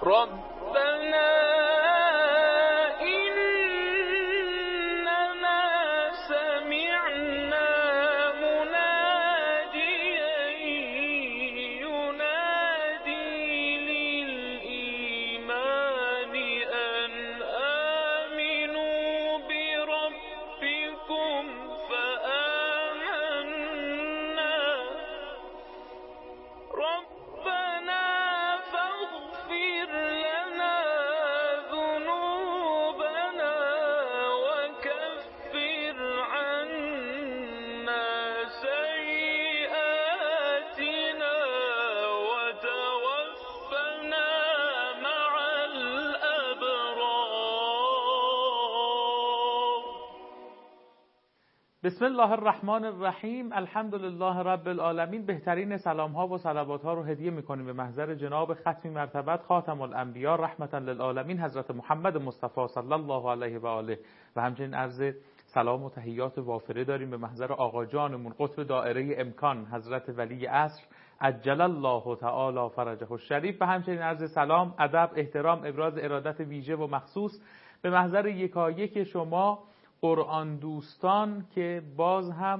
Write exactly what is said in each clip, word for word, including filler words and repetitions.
ربنا بسم الله الرحمن الرحیم. الحمدلله رب العالمین. بهترین سلام ها و صلوات ها رو هدیه میکنیم به محضر جناب ختمی مرتبت خاتم الانبیا رحمتا للعالمین حضرت محمد مصطفی صلی الله علیه و آله و همچنین عرض سلام و تحیات وافره داریم به محضر آقا جانمون قطب دائره امکان حضرت ولی عصر عجل الله تعالی فرجه الشریف و همچنین عرض سلام، ادب، احترام، ابراز ارادت ویژه و مخصوص به محضر یکایک شما قرآن دوستان که باز هم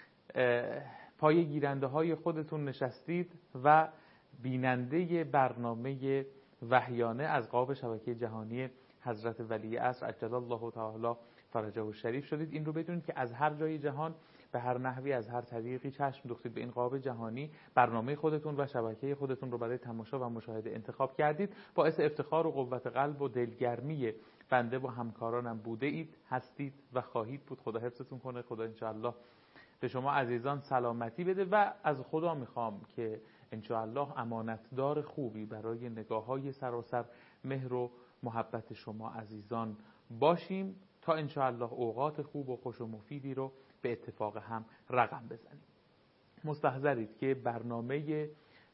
پای گیرنده های خودتون نشستید و بیننده برنامه وحیانه از قاب شبکه جهانی حضرت ولی عصر عجل الله تعالی فرجه الشریف شدید. این رو بدونید که از هر جای جهان به هر نحوی از هر طریقی چشم دوختید به این قاب جهانی، برنامه خودتون و شبکه خودتون رو برای تماشا و مشاهده انتخاب کردید. باعث افتخار و قوت قلب و دلگرمی بنده و همکارانم بوده اید، هستید و خواهید بود. خدا حفظتون کنه. خدا انشاءالله به شما عزیزان سلامتی بده و از خدا میخوام که انشاءالله امانتدار خوبی برای نگاه‌های سراسر مهر و محبت شما عزیزان باشیم تا انشاءالله اوقات خوب و خوش و مفیدی رو به اتفاق هم رقم بزنیم. مستحضرید که برنامه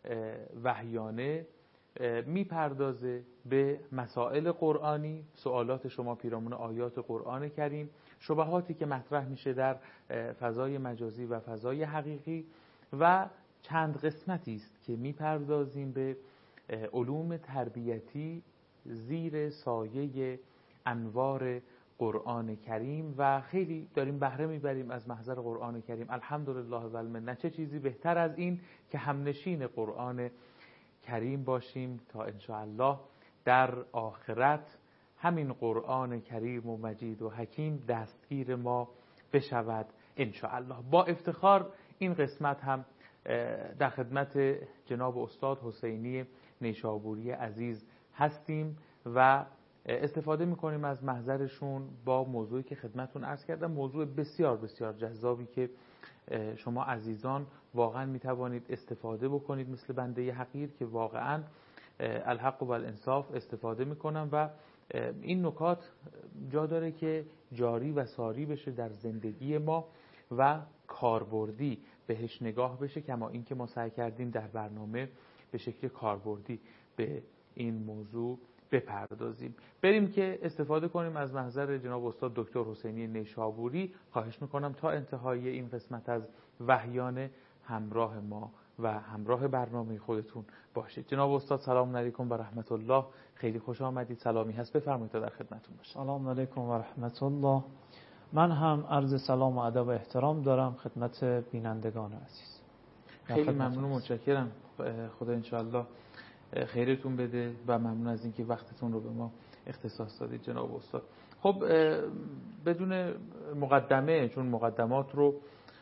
وحیانه میپردازه به مسائل قرآنی، سوالات شما پیرامون آیات قرآن کریم، شبهاتی که مطرح میشه در فضای مجازی و فضای حقیقی و چند قسمتی است که میپردازیم به علوم تربیتی زیر سایه انوار قرآن کریم و خیلی داریم بهره میبریم از محضر قرآن کریم. الحمدلله و المنه. چه چیزی بهتر از این که همنشین قرآن کریم باشیم تا انشاءالله در آخرت همین قرآن کریم و مجید و حکیم دستگیر ما بشود انشاءالله. با افتخار این قسمت هم در خدمت جناب استاد حسینی نیشابوری عزیز هستیم و استفاده میکنیم از محضرشون با موضوعی که خدمتون عرض کردم، موضوع بسیار بسیار جذابی که شما عزیزان واقعا میتوانید استفاده بکنید، مثل بنده حقیر که واقعا الحق و الانصاف استفاده میکنم و این نکات جا داره که جاری و ساری بشه در زندگی ما و کاربردی بهش نگاه بشه، کما این که ما سعی کردیم در برنامه به شکل کاربردی به این موضوع بپردازیم. بریم که استفاده کنیم از محضر جناب استاد دکتر حسینی نیشابوری. خواهش میکنم تا انتهای این قسمت از وحیانه همراه ما و همراه برنامه خودتون باشید. جناب استاد سلام علیکم و رحمت الله. خیلی خوش آمدید. سلامی هست بفرمایید تا در خدمتتون باشم. سلام علیکم و رحمت الله. من هم عرض سلام و ادب و احترام دارم خدمت بینندگان عزیز. خیلی ممنون و متشکرم. خدا انشاءالله خیرتون بده و ممنون از اینکه وقتتون رو به ما اختصاص دادید جناب استاد. خب بدون مقدمه، چون مقدمات رو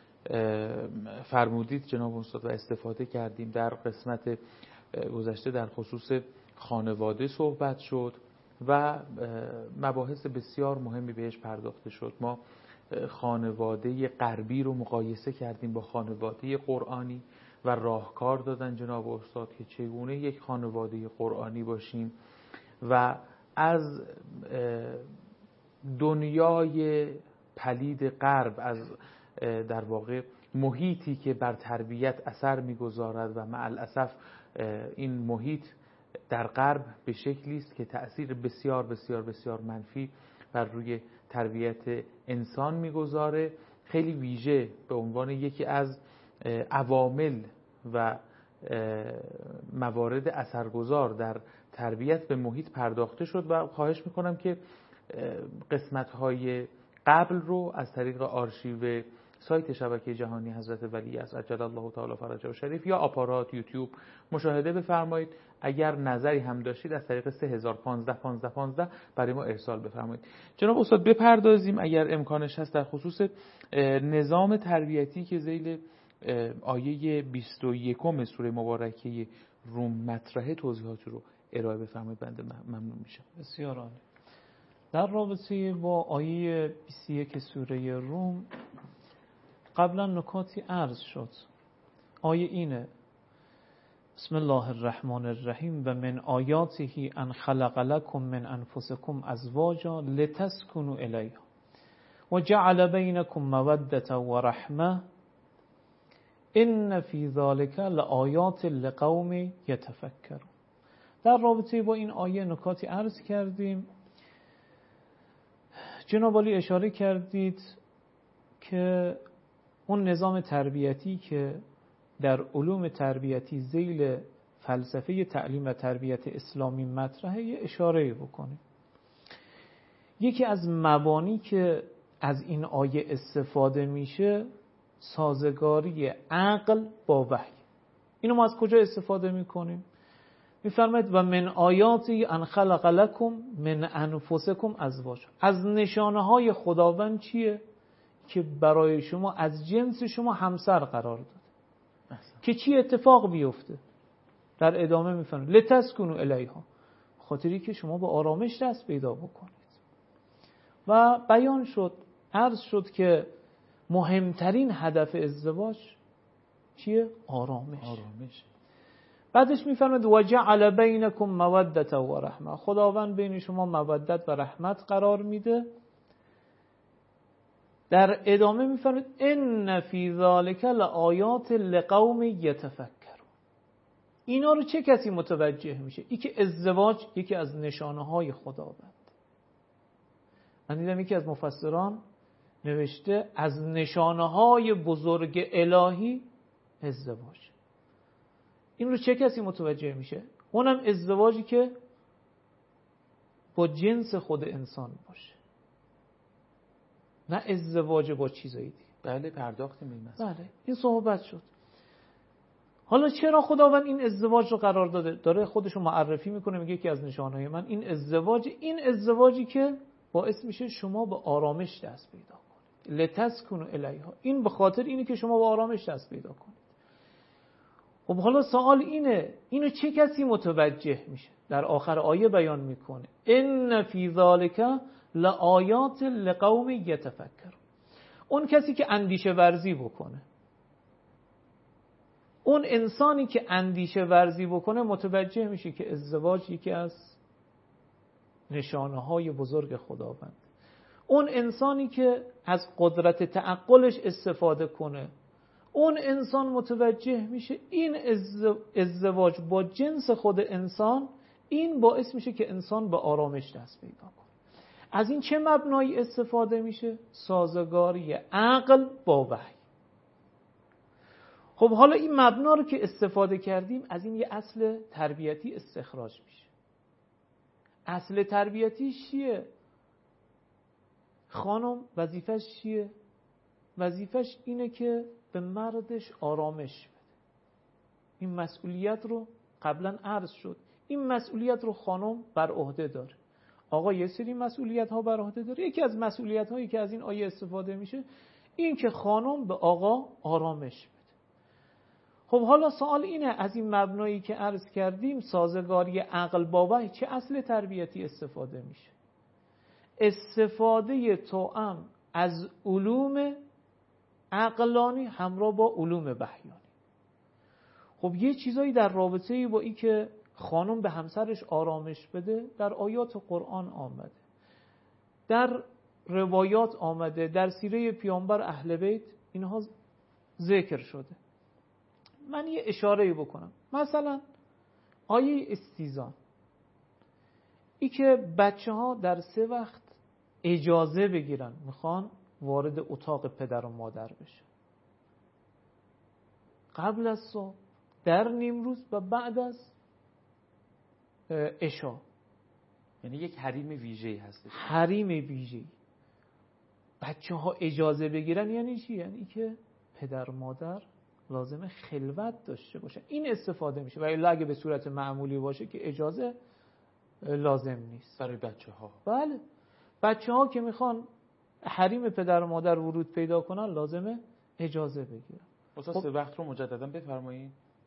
فرمودید جناب استاد و استفاده کردیم، در قسمت گذشته در خصوص خانواده صحبت شد و مباحث بسیار مهمی بهش پرداخته شد. ما خانواده غربی رو مقایسه کردیم با خانواده قرآنی و راهکار دادن جناب استاد که چگونه یک خانواده قرآنی باشیم و از دنیای پلید غرب، از در واقع محیطی که بر تربیت اثر میگذارد و مع الاسف این محیط در غرب به شکلی است که تأثیر بسیار بسیار بسیار منفی بر روی تربیت انسان میگذاره، خیلی ویژه به عنوان یکی از عوامل و موارد اثرگذار در تربیت به محیط پرداخته شد و خواهش میکنم که قسمت‌های قبل رو از طریق آرشیو سایت شبکه جهانی حضرت ولی است عجل الله تعالی فرجه شریف یا آپارات یوتیوب مشاهده بفرمایید. اگر نظری هم داشتید از طریق سه هزار و پانزده پانزده پانزده برای ما ارسال بفرمایید. جناب استاد بپردازیم اگر امکانش هست در خصوص نظام تربیتی که ذیل آیه بیست و یکم سوره مبارکه روم مطرحه توضیحات رو ارائه بفرمایید، بنده ممنون میشم. بسیار عالی. در رابطه با آیه بیست و یک سوره روم قبلا نکاتی عرض شد. آیه اینه: بسم الله الرحمن الرحیم و من آیاته ان خلق لكم من انفسکم ازواجا لتسکنوا الیها و جعل بینکم موده و رحمه ان فی ذلک لآیات لقوم یتفکرون. در رابطه با این آیه نکاتی عرض کردیم. جناب عالی اشاره کردید که اون نظام تربیتی که در علوم تربیتی ذیل فلسفه تعلیم و تربیت اسلامی مطرحه یه اشاره بکنیم. یکی از مبانی که از این آیه استفاده میشه سازگاری عقل با وحی. اینو ما از کجا استفاده میکنیم؟ میفرماید و من آیاتی ان خلق لكم من انفسکم ازواجا. از نشانه های خداوند چیه؟ که برای شما از جنس شما همسر قرار داد. که چی اتفاق بیفته؟ در ادامه میفرماید لتسکنوا الیها، خاطری که شما به آرامش دست پیدا بکنید. و بیان شد، عرض شد که مهمترین هدف ازدواج چیه؟ آرامش. آرامش. بعدش میفرماید و جعل بینکم موده و رحمه، خداوند بین شما مودت و رحمت قرار میده. در ادامه میفرماید ان فی ذلک لآیات لقوم یتفکرون. اینا رو چه کسی متوجه میشه؟ ای که ازدواج یکی از نشانه های خداوند. من دیدم یکی از مفسران نوشته از نشانه های بزرگ الهی ازدواج. این رو چه کسی متوجه میشه؟ اونم ازدواجی که با جنس خود انسان باشه، نه ازدواج با چیزایی دیگه. بله پرداختیم این مسئله. بله این صحبت شد. حالا چرا خداوند این ازدواج رو قرار داده؟ داره خودشو معرفی میکنه، میگه یکی از نشانه‌های من این ازدواج، این ازدواجی که باعث میشه شما به آرامش دست پیدا کنید. لتسکنوا الیها، این به خاطر اینه که شما به آرامش دست پیدا کنید. خب حالا سوال اینه، اینو چه کسی متوجه میشه؟ در آخر آیه بیان میکنه ان فی ذلک لآیات لقوم یتفکرون. اون کسی که اندیشه ورزی بکنه، اون انسانی که اندیشه ورزی بکنه متوجه میشه که ازدواج یکی از نشانه های بزرگ خداوند. اون انسانی که از قدرت تعقلش استفاده کنه، اون انسان متوجه میشه این ازدواج با جنس خود انسان این باعث میشه که انسان به آرامش دست پیدا کنه. از این چه مبنایی استفاده میشه؟ سازگاری عقل با وحی. خب حالا این مبنا رو که استفاده کردیم از این یه اصل تربیتی استخراج میشه. اصل تربیتی چیه؟ خانم وظیفش چیه؟ وظیفش اینه که به مردش آرامش بده. این مسئولیت رو قبلا عرض شد، این مسئولیت رو خانم بر عهده داره. آقا یه سری مسئولیت ها بر عهده داره. یکی از مسئولیت هایی که از این آیه استفاده میشه این که خانم به آقا آرامش بده. خب حالا سوال اینه، از این مبنایی که عرض کردیم سازگاری عقل با وحی چه اصل تربیتی استفاده میشه؟ استفاده توأم از علوم عقلانی همراه با علوم وحیانی. خب یه چیزایی در رابطه با این که خانم به همسرش آرامش بده در آیات قرآن آمده، در روایات آمده، در سیره پیامبر اهل بیت اینها ذکر شده. من یه اشاره بکنم. مثلا آیه استیزان، ای که بچه ها در سه وقت اجازه بگیرن میخوان وارد اتاق پدر و مادر بشه، قبل از صبح، در نیم روز و بعد از اشا، یعنی یک حریم ویژه‌ای هست. حریم ویژه‌ای. بچه ها اجازه بگیرن یعنی چی؟ یعنی که پدر مادر لازمه خلوت داشته باشه، این استفاده میشه. و الا اگه به صورت معمولی باشه که اجازه لازم نیست برای بچه ها. بله، بچه ها که میخوان حریم پدر مادر ورود پیدا کنن لازمه اجازه بگیرن. استاد سه وقت رو مجددا بفرمایید.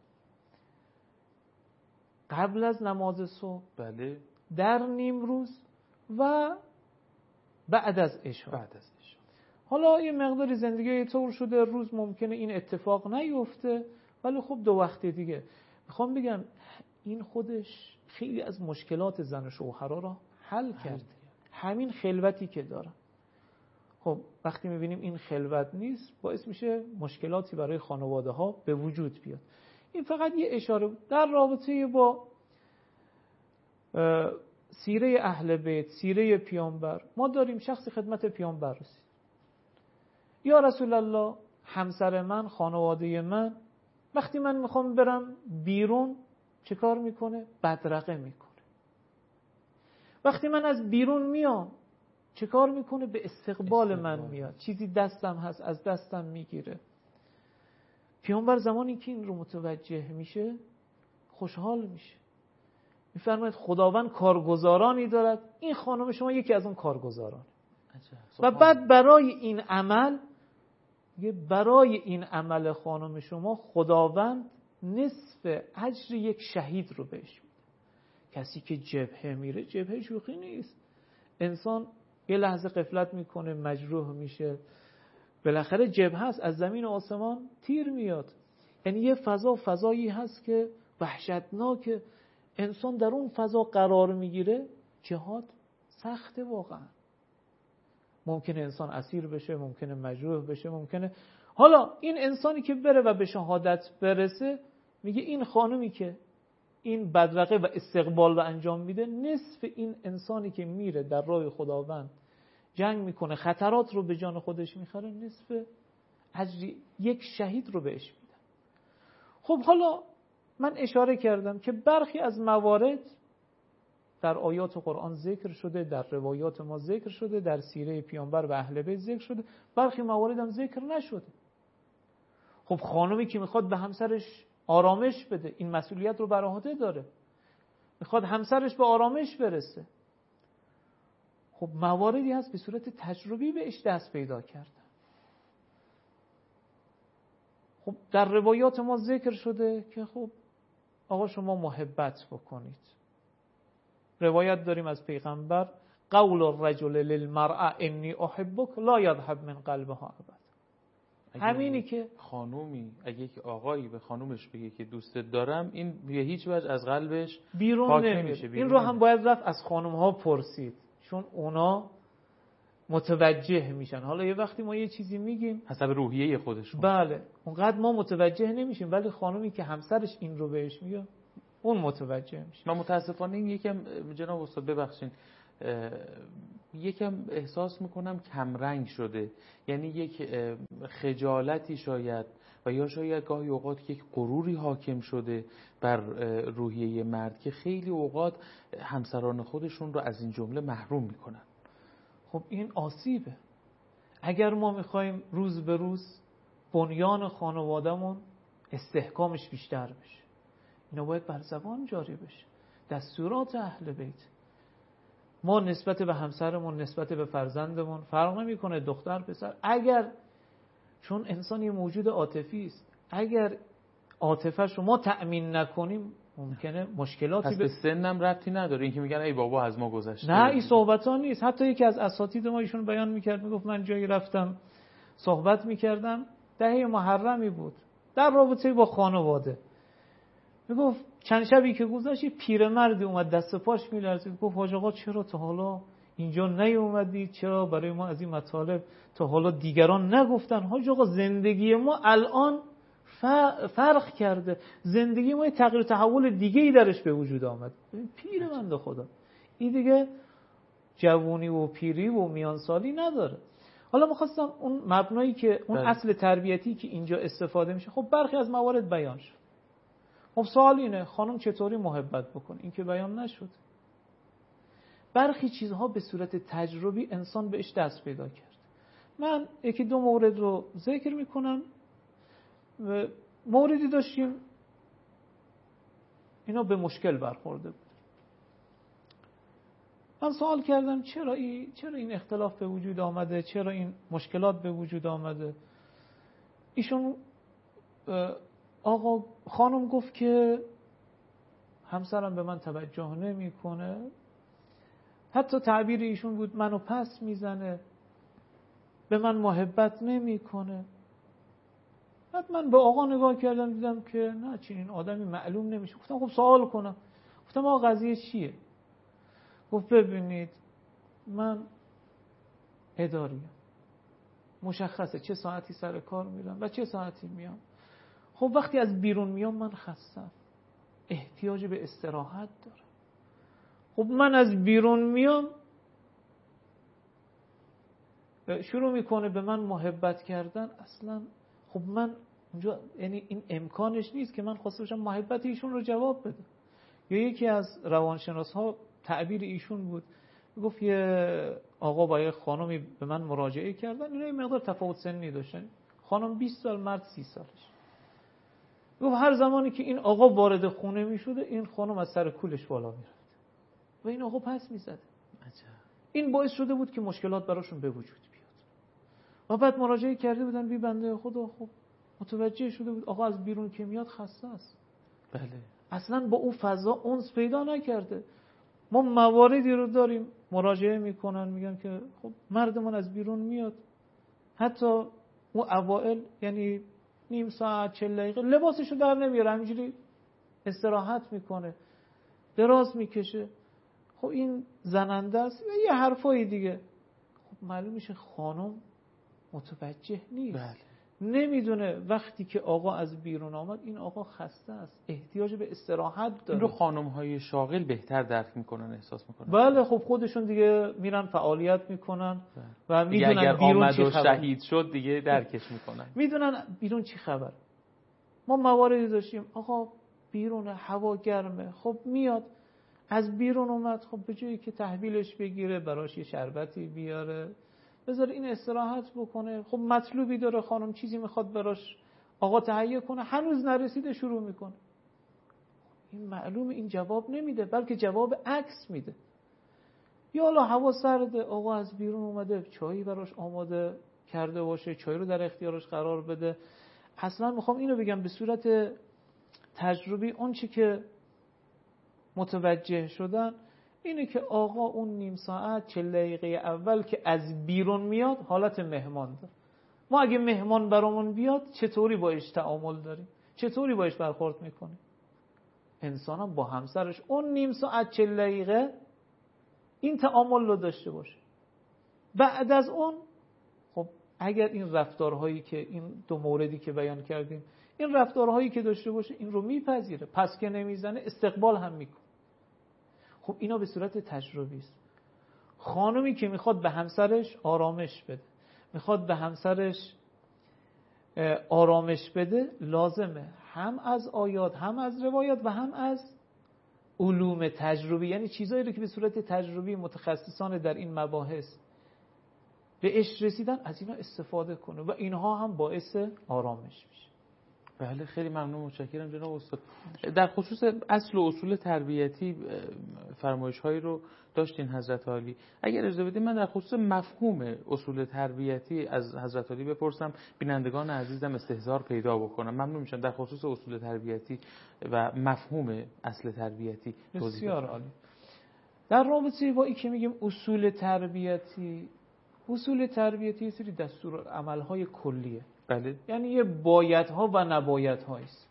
قبل از نماز صبح، بله، در نیم روز و بعد از عشا. بعد از عشا. حالا یه مقداری زندگی طور شده روز ممکنه این اتفاق نیفته، ولی خب دو وقت دیگه. میخوام بگم این خودش خیلی از مشکلات زن و شوهرها را حل کرد. همین خلوتی که دارن. خب وقتی میبینیم این خلوت نیست، باعث میشه مشکلاتی برای خانواده ها به وجود بیاد. این فقط یه اشاره در رابطه با سیره اهل بیت، سیره پیامبر. ما داریم شخص خدمت پیامبر رسید: یا رسول الله، همسر من، خانواده من وقتی من میخوام برم بیرون چه کار میکنه؟ بدرقه میکنه. وقتی من از بیرون میام چه کار میکنه؟ به استقبال, استقبال من میاد، چیزی دستم هست از دستم میگیره. پیامبر زمانی که این رو متوجه میشه خوشحال میشه، میفرماید خداوند کارگزارانی دارد، این خانم شما یکی از اون کارگزاران. و بعد برای این عمل برای این عمل خانم شما خداوند نصف اجر یک شهید رو بهش میده. کسی که جبهه میره، جبهه شوخی نیست. انسان یه لحظه غفلت میکنه، مجروح میشه، بالاخره جبهه هست، از زمین و آسمان تیر میاد. یعنی یه فضا فضایی هست که وحشتناکه. انسان در اون فضا قرار میگیره، جهاد سخته واقعا. ممکنه انسان اسیر بشه، ممکنه مجروح بشه، ممکنه. حالا این انسانی که بره و به شهادت برسه، میگه این خانومی که این بدرقه و استقبال رو انجام میده، نصف این انسانی که میره در راه خداوند جنگ میکنه، خطرات رو به جان خودش میخره، نصف اجر یک شهید رو بهش میده. خب حالا من اشاره کردم که برخی از موارد در آیات قرآن ذکر شده، در روایات ما ذکر شده، در سیره پیامبر و اهل بیت ذکر شده، برخی موارد هم ذکر نشده. خب خانمی که میخواد به همسرش آرامش بده، این مسئولیت رو بر عهده داره، میخواد همسرش به آرامش برسه. خب مواردی هست به صورت تجربی بهش دست پیدا کردن. خب در روایات ما ذکر شده که خب آقا شما محبت بکنید. روایت داریم از پیغمبر: قول الرجل للمرأة انی احبک لا یذهب من قلبها ابدا. همینی که خانومی، اگه یک آقایی به خانومش بگه که دوستت دارم، این به هیچ وجه از قلبش بیرون نمیشه. این رو هم باید رفت از خانم ها پرسید، چون اونا متوجه میشن. حالا یه وقتی ما یه چیزی میگیم حسب روحیه خودشون، بله اونقدر ما متوجه نمیشیم، ولی خانومی که همسرش این رو بهش میگه اون متوجه میشه. من متاسفانه این یکم جناب استاد ببخشید یکم احساس میکنم کمرنگ شده. یعنی یک خجالتی شاید و یا شاید گاهی اوقات یک غروری حاکم شده بر روحیه مرد که خیلی اوقات همسران خودشون رو از این جمله محروم میکنن. خب این آسیبه. اگر ما میخوایم روز به روز بنیان خانوادهمون استحکامش بیشتر بشه، اینا باید بر زبان جاری بشه. دستورات اهل بیت. ما نسبت به همسرمون، نسبت به فرزندمون فرق نمیکنه دختر پسر، اگر چون انسان یه موجود عاطفی است، اگر عاطفه‌ش رو ما تأمین نکنیم ممکنه مشکلاتی پس به سنم ربطی نداره. این که میگن ای بابا از ما گذشته. نه این صحبت‌ها نیست. حتی یکی از اساتید ما ایشون بیان میکرد، میگفت من جایی رفتم صحبت میکردم، دهه محرمی بود، در رابطه با خانواده، میگفت چند شبی که گذشت پیرمردی اومد دست پاش میلرزید، گفت حاج آقا چرا تا حالا اینجا نیومدید؟ چرا برای ما از این مطالب تا حالا دیگران نگفتن؟ حاج آقا زندگی ما الان فرق کرده، زندگی ما یه تغییر تحول دیگه ای درش به وجود آمد. پیرمرد خدا این دیگه جوونی و پیری و میانسالی نداره. حالا می‌خواستم اون مبنایی که اون بله. اصل تربیتی که اینجا استفاده میشه، خب برخی از موارد بیان شد. خب سوال اینه خانم چطوری محبت بکنه؟ این که بیان نشد. برخی چیزها به صورت تجربی انسان بهش دست پیدا کرد. من یکی دو مورد رو ذکر میکنم. موردی داشتیم اینا به مشکل برخورده بود. من سوال کردم چرا این چرا این اختلاف به وجود آمده، چرا این مشکلات به وجود آمده. ایشون آقا خانم گفت که همسرم به من توجه نمیکنه، حتی تعبیر ایشون بود منو پس میزنه، به من محبت نمیکنه. بعد من به آقا نگاه کردم دیدم که نه چنین آدمی معلوم نمیشه. گفتم خب سوال کنم. گفتم آقا قضیه چیه؟ گفت ببینید من اداریم، مشخصه چه ساعتی سر کار میرم و چه ساعتی میام. خب وقتی از بیرون میام من خستم، احتیاج به استراحت دارم. خب من از بیرون میام شروع میکنه به من محبت کردن. اصلا خب من اونجا یعنی این امکانش نیست که من خواسته باشم محبت ایشون رو جواب بده. یا یکی از روانشناس ها تعبیر ایشون بود، گفت یه آقا با یه خانمی به من مراجعه کردن، اینا یه مقدار تفاوت سنی داشتن، خانم بیست سال مرد سی سالش. گفت هر زمانی که این آقا وارد خونه میشده این خانم از سر کولش بالا میرفت و این آقا پس میزد. این باعث شده بود که مشکلات براشون به وجود بیاد. و بعد مراجعه کرده بودن بی بنده خدا خب متوجه شده بود آقا از بیرون که میاد خسته است. بله. اصلا با اون فضا انس پیدا نکرده. ما مواردی رو داریم مراجعه میکنن میگن که خب مردمون از بیرون میاد، حتی اون اوائل یعنی نیم ساعت چهل دقیقه لباسشو در نمیاره، همینجوری استراحت میکنه، دراز میکشه. خب این زننده است و یه حرفایی دیگه. خب معلوم میشه خانم متوجه نیست. بله. نمیدونه وقتی که آقا از بیرون آمد این آقا خسته است، احتیاج به استراحت داره. این رو خانم‌های شاغل بهتر درک میکنن، احساس میکنن. بله خب خودشون دیگه میرن فعالیت میکنن و میدونن اگر بیرون آمد چی و خبر. شهید شد دیگه درکش میکنن. میدونن بیرون چی خبر. ما مواردی داشتیم آقا بیرون هوا گرمه، خب میاد از بیرون اومد، خب به جایی که تحویلش بگیره براش یه شربتی بیاره بذار این استراحت بکنه، خب مطلوبی داره خانم چیزی میخواد براش آقا تهیه کنه، هنوز نرسیده شروع میکنه. این معلومه این جواب نمیده بلکه جواب عکس میده. یا حالا هوا سرده آقا از بیرون اومده چایی براش آماده کرده باشه، چای رو در اختیارش قرار بده. اصلا میخوام اینو بگم به صورت تجربی اون چی که متوجه شدن اینه که آقا اون نیم ساعت چهل دقیقه اول که از بیرون میاد حالت مهمان داره. ما اگه مهمان برامون بیاد چطوری باش تعامل داریم، چطوری باش برخورد میکنیم؟ انسان هم با همسرش اون نیم ساعت چهل دقیقه این تعامل رو داشته باشه. بعد از اون خب اگر این رفتارهایی که این دو موردی که بیان کردیم این رفتارهایی که داشته باشه این رو میپذیره، پس که نمیزنه استقبال هم میکنه. خب اینا به صورت تجربی است. خانمی که میخواد به همسرش آرامش بده، میخواد به همسرش آرامش بده، لازمه هم از آیات هم از روایات و هم از علوم تجربی، یعنی چیزایی رو که به صورت تجربی متخصصان در این مباحث به اش رسیدن از اینا استفاده کنه و اینها هم باعث آرامش میشه. بله خیلی ممنون، متشکرم جناب استاد. در خصوص اصل و اصول تربیتی فرمایش هایی رو داشتین حضرت عالی. اگر اجازه بدید من در خصوص مفهوم اصول تربیتی از حضرت عالی بپرسم، بینندگان عزیزم استحضار پیدا بکنم. ممنون میشم در خصوص اصول تربیتی و مفهوم اصل تربیتی توضیح بدید. بسیار عالی. در رابطه با این که میگیم اصول تربیتی، اصول تربیتی یه سری دستورالعمل‌های کلیه. بله. یعنی یه بایدها و نبایدهایی است.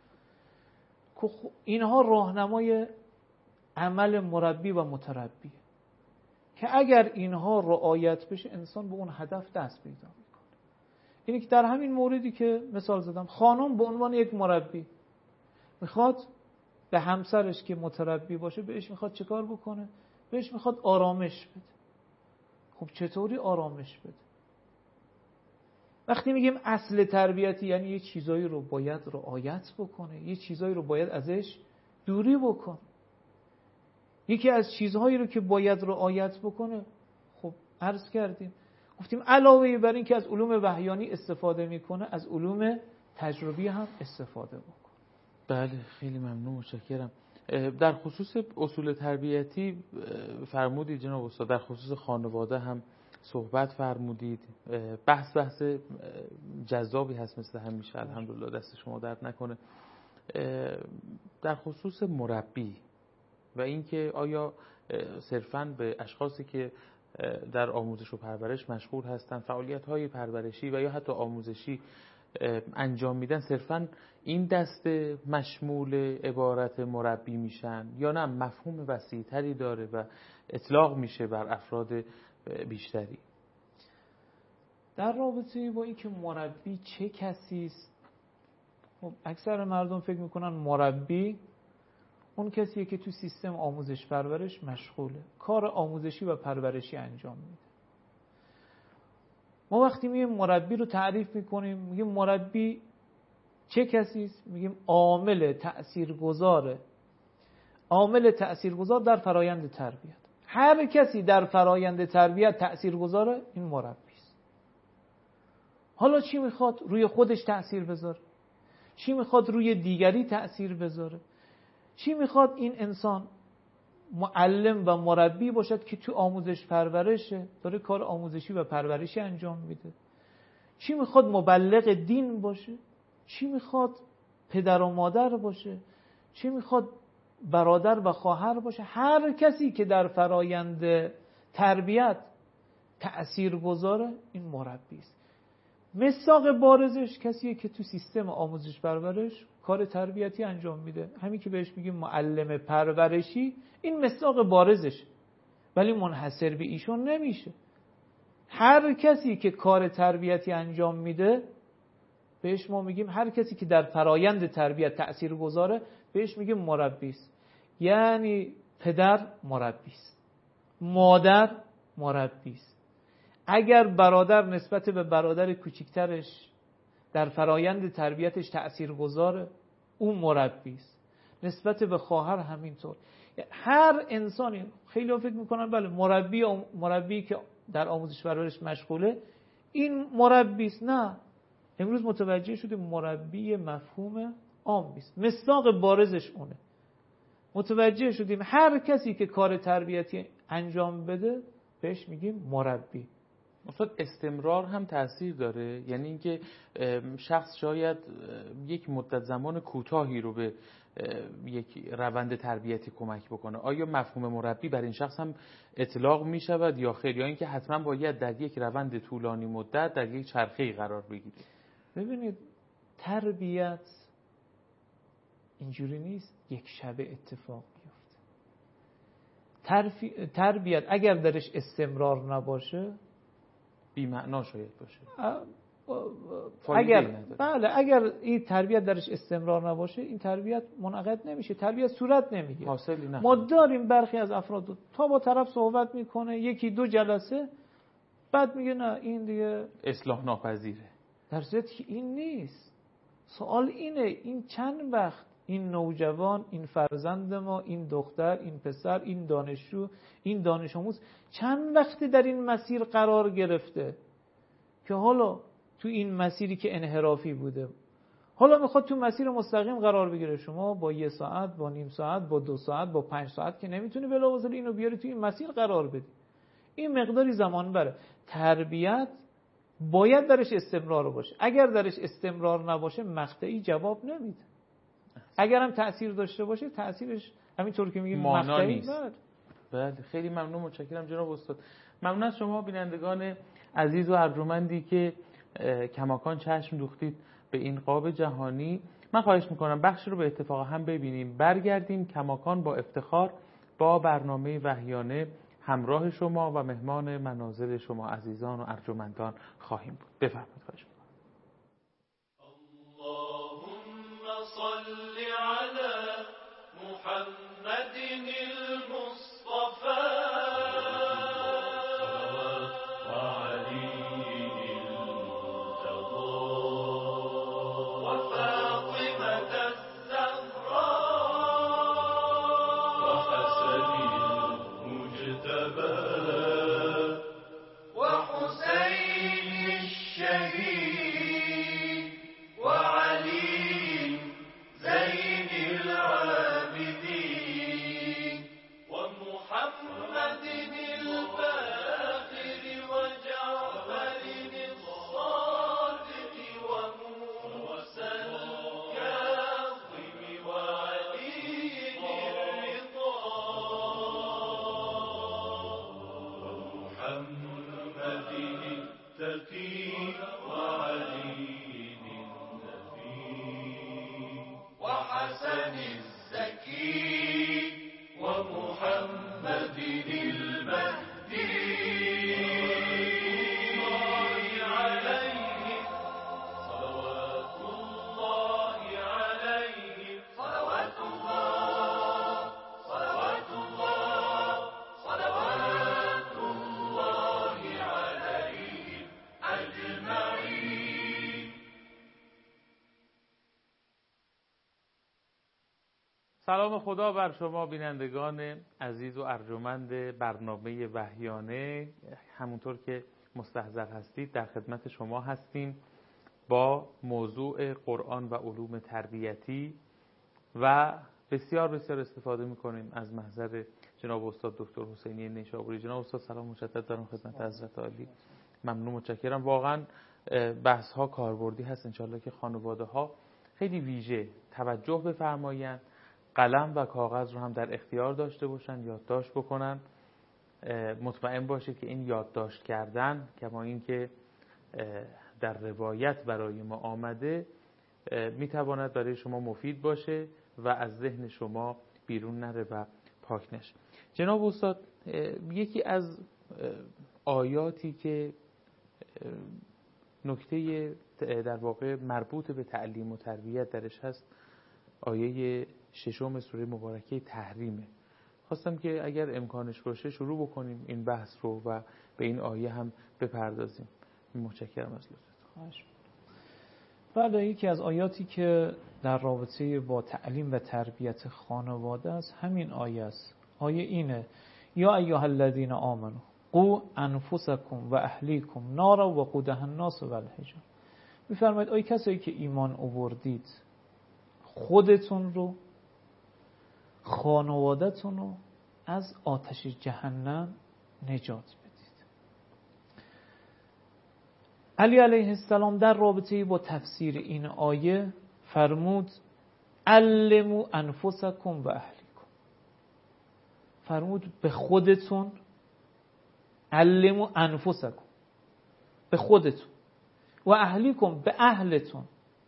اینها راهنمای عمل مربی و متربیه که اگر اینها رعایت بشه انسان به اون هدف دست پیدا میکنه. اینی که در همین موردی که مثال زدم، خانم به عنوان یک مربی میخواد به همسرش که متربی باشه بهش میخواد چه کار بکنه؟ بهش میخواد آرامش بده. خب چطوری آرامش بده؟ وقتی میگیم اصل تربیتی یعنی یه چیزایی رو باید رعایت بکنه، یه چیزایی رو باید ازش دوری بکنه. یکی از چیزهایی رو که باید رعایت بکنه، خب عرض کردیم گفتیم علاوه بر این که از علوم وحیانی استفاده میکنه، از علوم تجربی هم استفاده بکنه. بله خیلی ممنون، متشکرم. در خصوص اصول تربیتی فرمودید جناب استاد، در خصوص خانواده هم صحبت فرمودید. بحث بحث جذابی هست مثل همیشه، الحمدلله، دست شما درد نکنه. در خصوص مربی و اینکه آیا صرفاً به اشخاصی که در آموزش و پرورش مشغول هستند فعالیت‌های پرورشی و یا حتی آموزشی انجام میدن، صرفاً این دسته مشمول عبارت مربی میشن یا نه مفهوم وسیع‌تری داره و اطلاق میشه بر افراد بیشتری؟ در رابطه با اینکه مربی چه کسی است، خب اکثر مردم فکر میکنن مربی اون کسیه که تو سیستم آموزش پرورش مشغوله، کار آموزشی و پرورشی انجام میده. ما وقتی میگیم مربی رو تعریف میکنیم، میگیم مربی چه کسی است؟ میگیم عامل تأثیرگذاره، عامل تأثیرگذار در فرایند تربیت. هر کسی در فرایند تربیت تأثیرگذاره، این مربی است. حالا چی میخواد؟ روی خودش تأثیر بذاره، چی میخواد روی دیگری تأثیر بذاره، چی میخواد این انسان معلم و مربی باشد که تو آموزش پرورشه، داره کار آموزشی و پرورشی انجام میده، چی میخواد مبلغ دین باشه، چی میخواد پدر و مادر باشه، چی میخواد برادر و خواهر باشه. هر کسی که در فرایند تربیت تأثیر گذاره، این مربی است. مصداق بارزش کسیه که تو سیستم آموزش پرورش کار تربیتی انجام میده، همین که بهش میگیم معلم پرورشی، این مصداق بارزش، ولی منحصر به ایشون نمیشه. هر کسی که کار تربیتی انجام میده بهش ما میگیم، هر کسی که در فرایند تربیت تأثیر گذاره بهش میگیم مربی است. یعنی پدر مربی است، مادر مربی است. اگر برادر نسبت به برادر کوچکترش در فرایند تربیتش تأثیرگذاره، اون مربی است. نسبت به خواهر همینطور. هر انسانی، خیلی ها فکر میکنن بله مربی مربی که در آموزش پرورش مشغوله این مربی است. نه، امروز متوجه شدیم مربی مفهوم عام است، مصداق بارزش اونه. متوجه شدیم هر کسی که کار تربیتی انجام بده بهش میگیم مربی. استاد استمرار هم تأثیر داره؟ یعنی اینکه شخص شاید یک مدت زمان کوتاهی رو به یک روند تربیتی کمک بکنه، آیا مفهوم مربی بر این شخص هم اطلاق می شود یا خیر، یا اینکه حتما باید در یک روند طولانی مدت در یک چرخه‌ای قرار بگیره؟ ببینید تربیت اینجوری نیست یک شب اتفاق بیفته. ترفی... تربیت اگر درش استمرار نباشه بی معنا شاید باشه. اگر بله اگر این تربیت درش استمرار نباشه این تربیت منعقد نمیشه، تربیت صورت نمیگیره. حاصلی نه. ما داریم برخی از افراد تا با طرف صحبت میکنه یکی دو جلسه بعد میگه نه این دیگه اصلاح ناپذیره. در صورتی که این نیست. سوال اینه این چند وقت این نوجوان، این فرزند ما، این دختر، این پسر، این دانشجو، این دانش آموز چند وقتی در این مسیر قرار گرفته که حالا تو این مسیری که انحرافی بوده حالا میخواد تو مسیر مستقیم قرار بگیره. شما با یه ساعت، با نیم ساعت، با دو ساعت، با پنج ساعت که نمیتونی بلافاصله اینو بیاری تو این مسیر قرار بدی. این مقداری زمان بره. تربیت باید درش استمرار باشه. اگر درش استمرار نباشه مقطعی جواب نمیده. اگر هم تأثیر داشته باشه تأثیرش همینطور که میگیم مقطعی نیست. بله خیلی ممنون، متشکرم جناب استاد. ممنون از شما بینندگان عزیز و ارجمندی که کماکان چشم دوختید به این قاب جهانی. من خواهش میکنم بخشی رو به اتفاق هم ببینیم، برگردیم کماکان با افتخار با برنامه وحیانه همراه شما و مهمان منازل شما عزیزان و ارجمندان خواهیم بود. بفرمایید. خواهش میکنم. اللهم صل علی محمد المصطفى وعلي المرتضى الحسن الزكي ومحمد المهدي سلام خدا بر شما بینندگان عزیز و ارجمند برنامه وحیانه. همونطور که مستحضر هستید در خدمت شما هستیم با موضوع قرآن و علوم تربیتی و بسیار بسیار استفاده میکنیم از محضر جناب استاد دکتر حسینی نیشابوری. جناب استاد سلام مجدد دارم خدمت حضرت عالی. ممنون، متشکرم. واقعا بحث ها کاربردی هست، انشالله که خانواده ها خیلی ویژه توجه بفرمایند، قلم و کاغذ رو هم در اختیار داشته باشن، یادداشت بکنن. مطمئن باشید که این یادداشت کردن کما این که در روایت برای ما آمده میتواند برای شما مفید باشه و از ذهن شما بیرون نره و پاک نشه. جناب استاد، یکی از آیاتی که نکته در واقع مربوط به تعلیم و تربیت درش هست آیه ششم سوره مبارکه تحریمه. خواستم که اگر امکانش باشه شروع بکنیم این بحث رو و به این آیه هم بپردازیم. متشکرم از لطفتون. بله، یکی از آیاتی که در رابطه با تعلیم و تربیت خانواده است همین آیه است. آیه اینه: یا ایها الذین آمنوا قوا انفسکم و اهلیکم نارا وقودها الناس والحجاره. می‌فرماید ای کسایی که ایمان آوردید، خودتون رو، خانواده‌تون رو از آتش جهنم نجات بدید. علی علیه السلام در رابطه با تفسیر این آیه فرمود علموا انفسکم و اهلیکم. فرمود به خودتون، علموا انفسکم، به خودتون، و اهلیکم، به اهلتون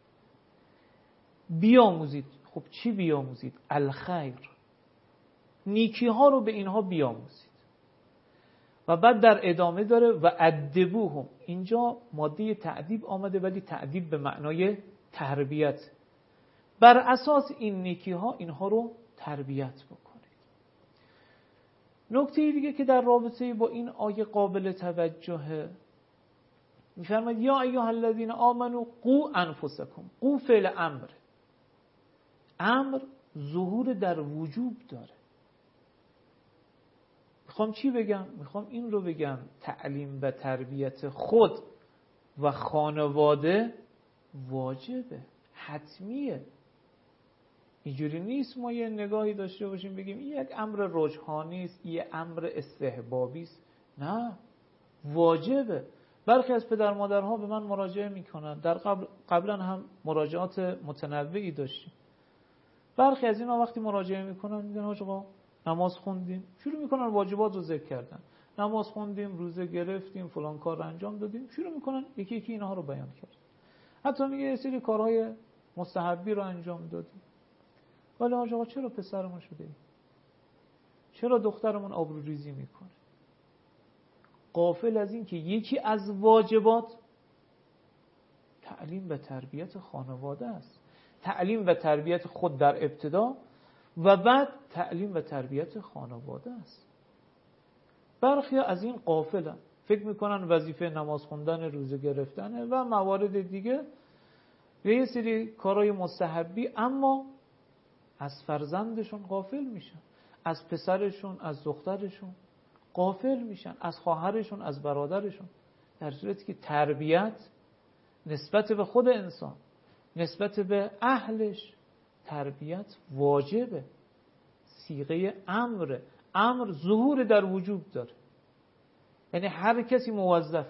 بیاموزید. خب چی بیاموزید؟ الخیر، نیکی ها رو به اینها بیاموزید. و بعد در ادامه داره و ادبوهم. اینجا ماده تأدیب آمده ولی تأدیب به معنای تربیت. بر اساس این نیکی ها اینها رو تربیت بکنید. نکته دیگه که در رابطه با این آیه قابل توجهه، می‌فرماید یا ایها الذین آمنوا قوا انفسکم. قوا فعل امر. امر ظهور در وجوب داره. میخوام چی بگم؟ میخوام این رو بگم تعلیم و تربیت خود و خانواده واجبه، حتمیه. اینجوری نیست ما یه نگاهی داشته باشیم بگیم این یک امر رجحانی است، یه امر استحبابی است. نه، واجبه. برخی از پدر مادرها به من مراجعه میکنن، در قبل قبلا هم مراجعات متنوعی داشتیم. برخی از اینا وقتی مراجعه میکنن میگن حاج آقا نماز خوندیم، شروع میکنن واجبات رو ذکر کردن. نماز خوندیم، روزه گرفتیم، فلان کار رو انجام دادیم، شروع میکنن یکی یکی اینها رو بیان کرد. حتی میگه یه سری کارهای مستحبی رو انجام دادیم. ولی حاج آقا چرا پسرمون شده ای؟ چرا دخترمون آبروریزی میکنه؟ غافل از این که یکی از واجبات تعلیم و تربیت خانواده است. تعلیم و تربیت خود در ابتدا و بعد تعلیم و تربیت خانواده است. برخی از این غافلن، فکر میکنن وظیفه نماز خوندن، روزه گرفتن و موارد دیگه و یه سری کارهای مستحبی، اما از فرزندشون غافل میشن، از پسرشون، از دخترشون غافل میشن، از خواهرشون، از برادرشون. در صورتی که تربیت نسبت به خود انسان، نسبت به اهلش، تربیت واجبه، صیغه امر. امر ظهور در وجوب داره، یعنی هر کسی موظفه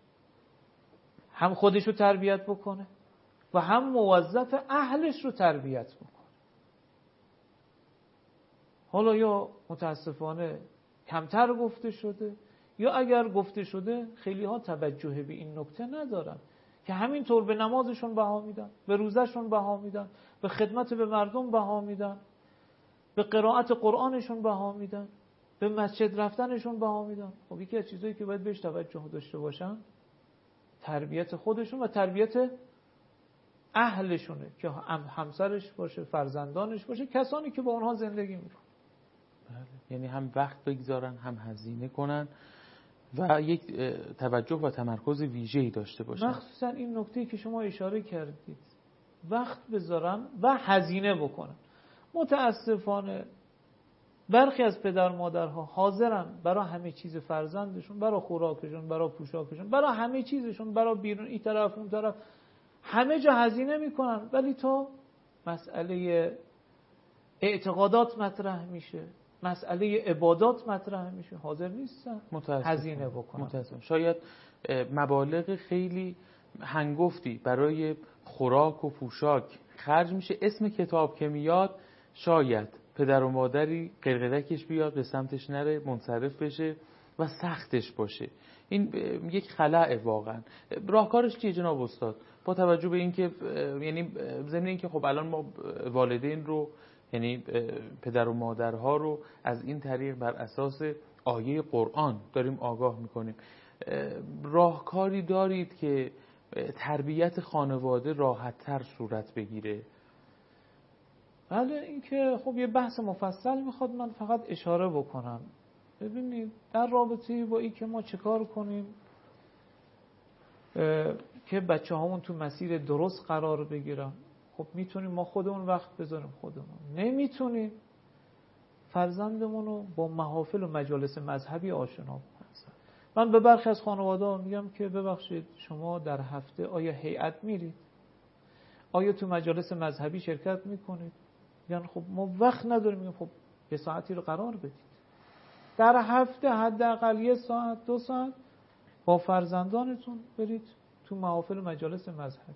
هم خودش رو تربیت بکنه و هم موظف اهلش رو تربیت بکنه. حالا یا متاسفانه کمتر گفته شده یا اگر گفته شده خیلی ها توجه به این نکته ندارن که همینطور به نمازشون بها میدن، به روزهشون بها میدن، به خدمت به مردم بها میدن، به قرائت قرآنشون بها میدن، به مسجد رفتنشون بها میدن. خب یکی از چیزایی که باید بهش توجه داشته باشن تربیت خودشون و تربیت اهلشونه که هم همسرش باشه، فرزندانش باشه، کسانی که با اونها زندگی میکنن. بله. یعنی هم وقت بگذارن، هم هزینه کنن و یک توجه و تمرکز ویژه‌ای داشته باشن. مخصوصا این نکته‌ای که شما اشاره کردید، وقت بذارن و هزینه بکنن. متاسفانه برخی از پدر مادرها حاضرن برای همه چیز فرزندشون، برای خوراکشون، برای پوشاکشون، برای همه چیزشون، برای بیرون این طرف اون طرف همه جا هزینه میکنن، ولی تا مسئله اعتقادات مطرح میشه، مسئله عبادات مطرح میشه، حاضر نیستن هزینه بکنن. متاسفم. شاید مبالغ خیلی هنگفتی برای خوراک و پوشاک خرج میشه، اسم کتاب که میاد شاید پدر و مادری قرقرکش بیاد به سمتش نره، منصرف بشه و سختش باشه. این یک خلأ واقعا. راهکارش چیه جناب استاد؟ با توجه به اینکه یعنی ضمن اینکه خب الان ما والدین رو یعنی پدر و مادرها رو از این طریق بر اساس آیه قرآن داریم آگاه میکنیم، راهکاری دارید که تربیت خانواده راحت‌تر صورت بگیره؟ بله، این که خب یه بحث مفصل میخواد، من فقط اشاره بکنم. ببینید در رابطه با این که ما چه کار کنیم که بچه هامون تو مسیر درست قرار بگیرن، خب میتونیم ما خودمون وقت بذاریم خودمون، نمیتونیم فرزندمون رو با محافل و مجالس مذهبی آشنا کنیم. من به برخی از خانواده ها میگم که ببخشید شما در هفته آیا هیئت میرید؟ آیا تو مجالس مذهبی شرکت میکنید؟ یعنی خب ما وقت نداریم. میگم خب یه ساعتی رو قرار بدید در هفته، حداقل یه ساعت دو ساعت با فرزندانتون برید تو محافل و مجالس مذهبی.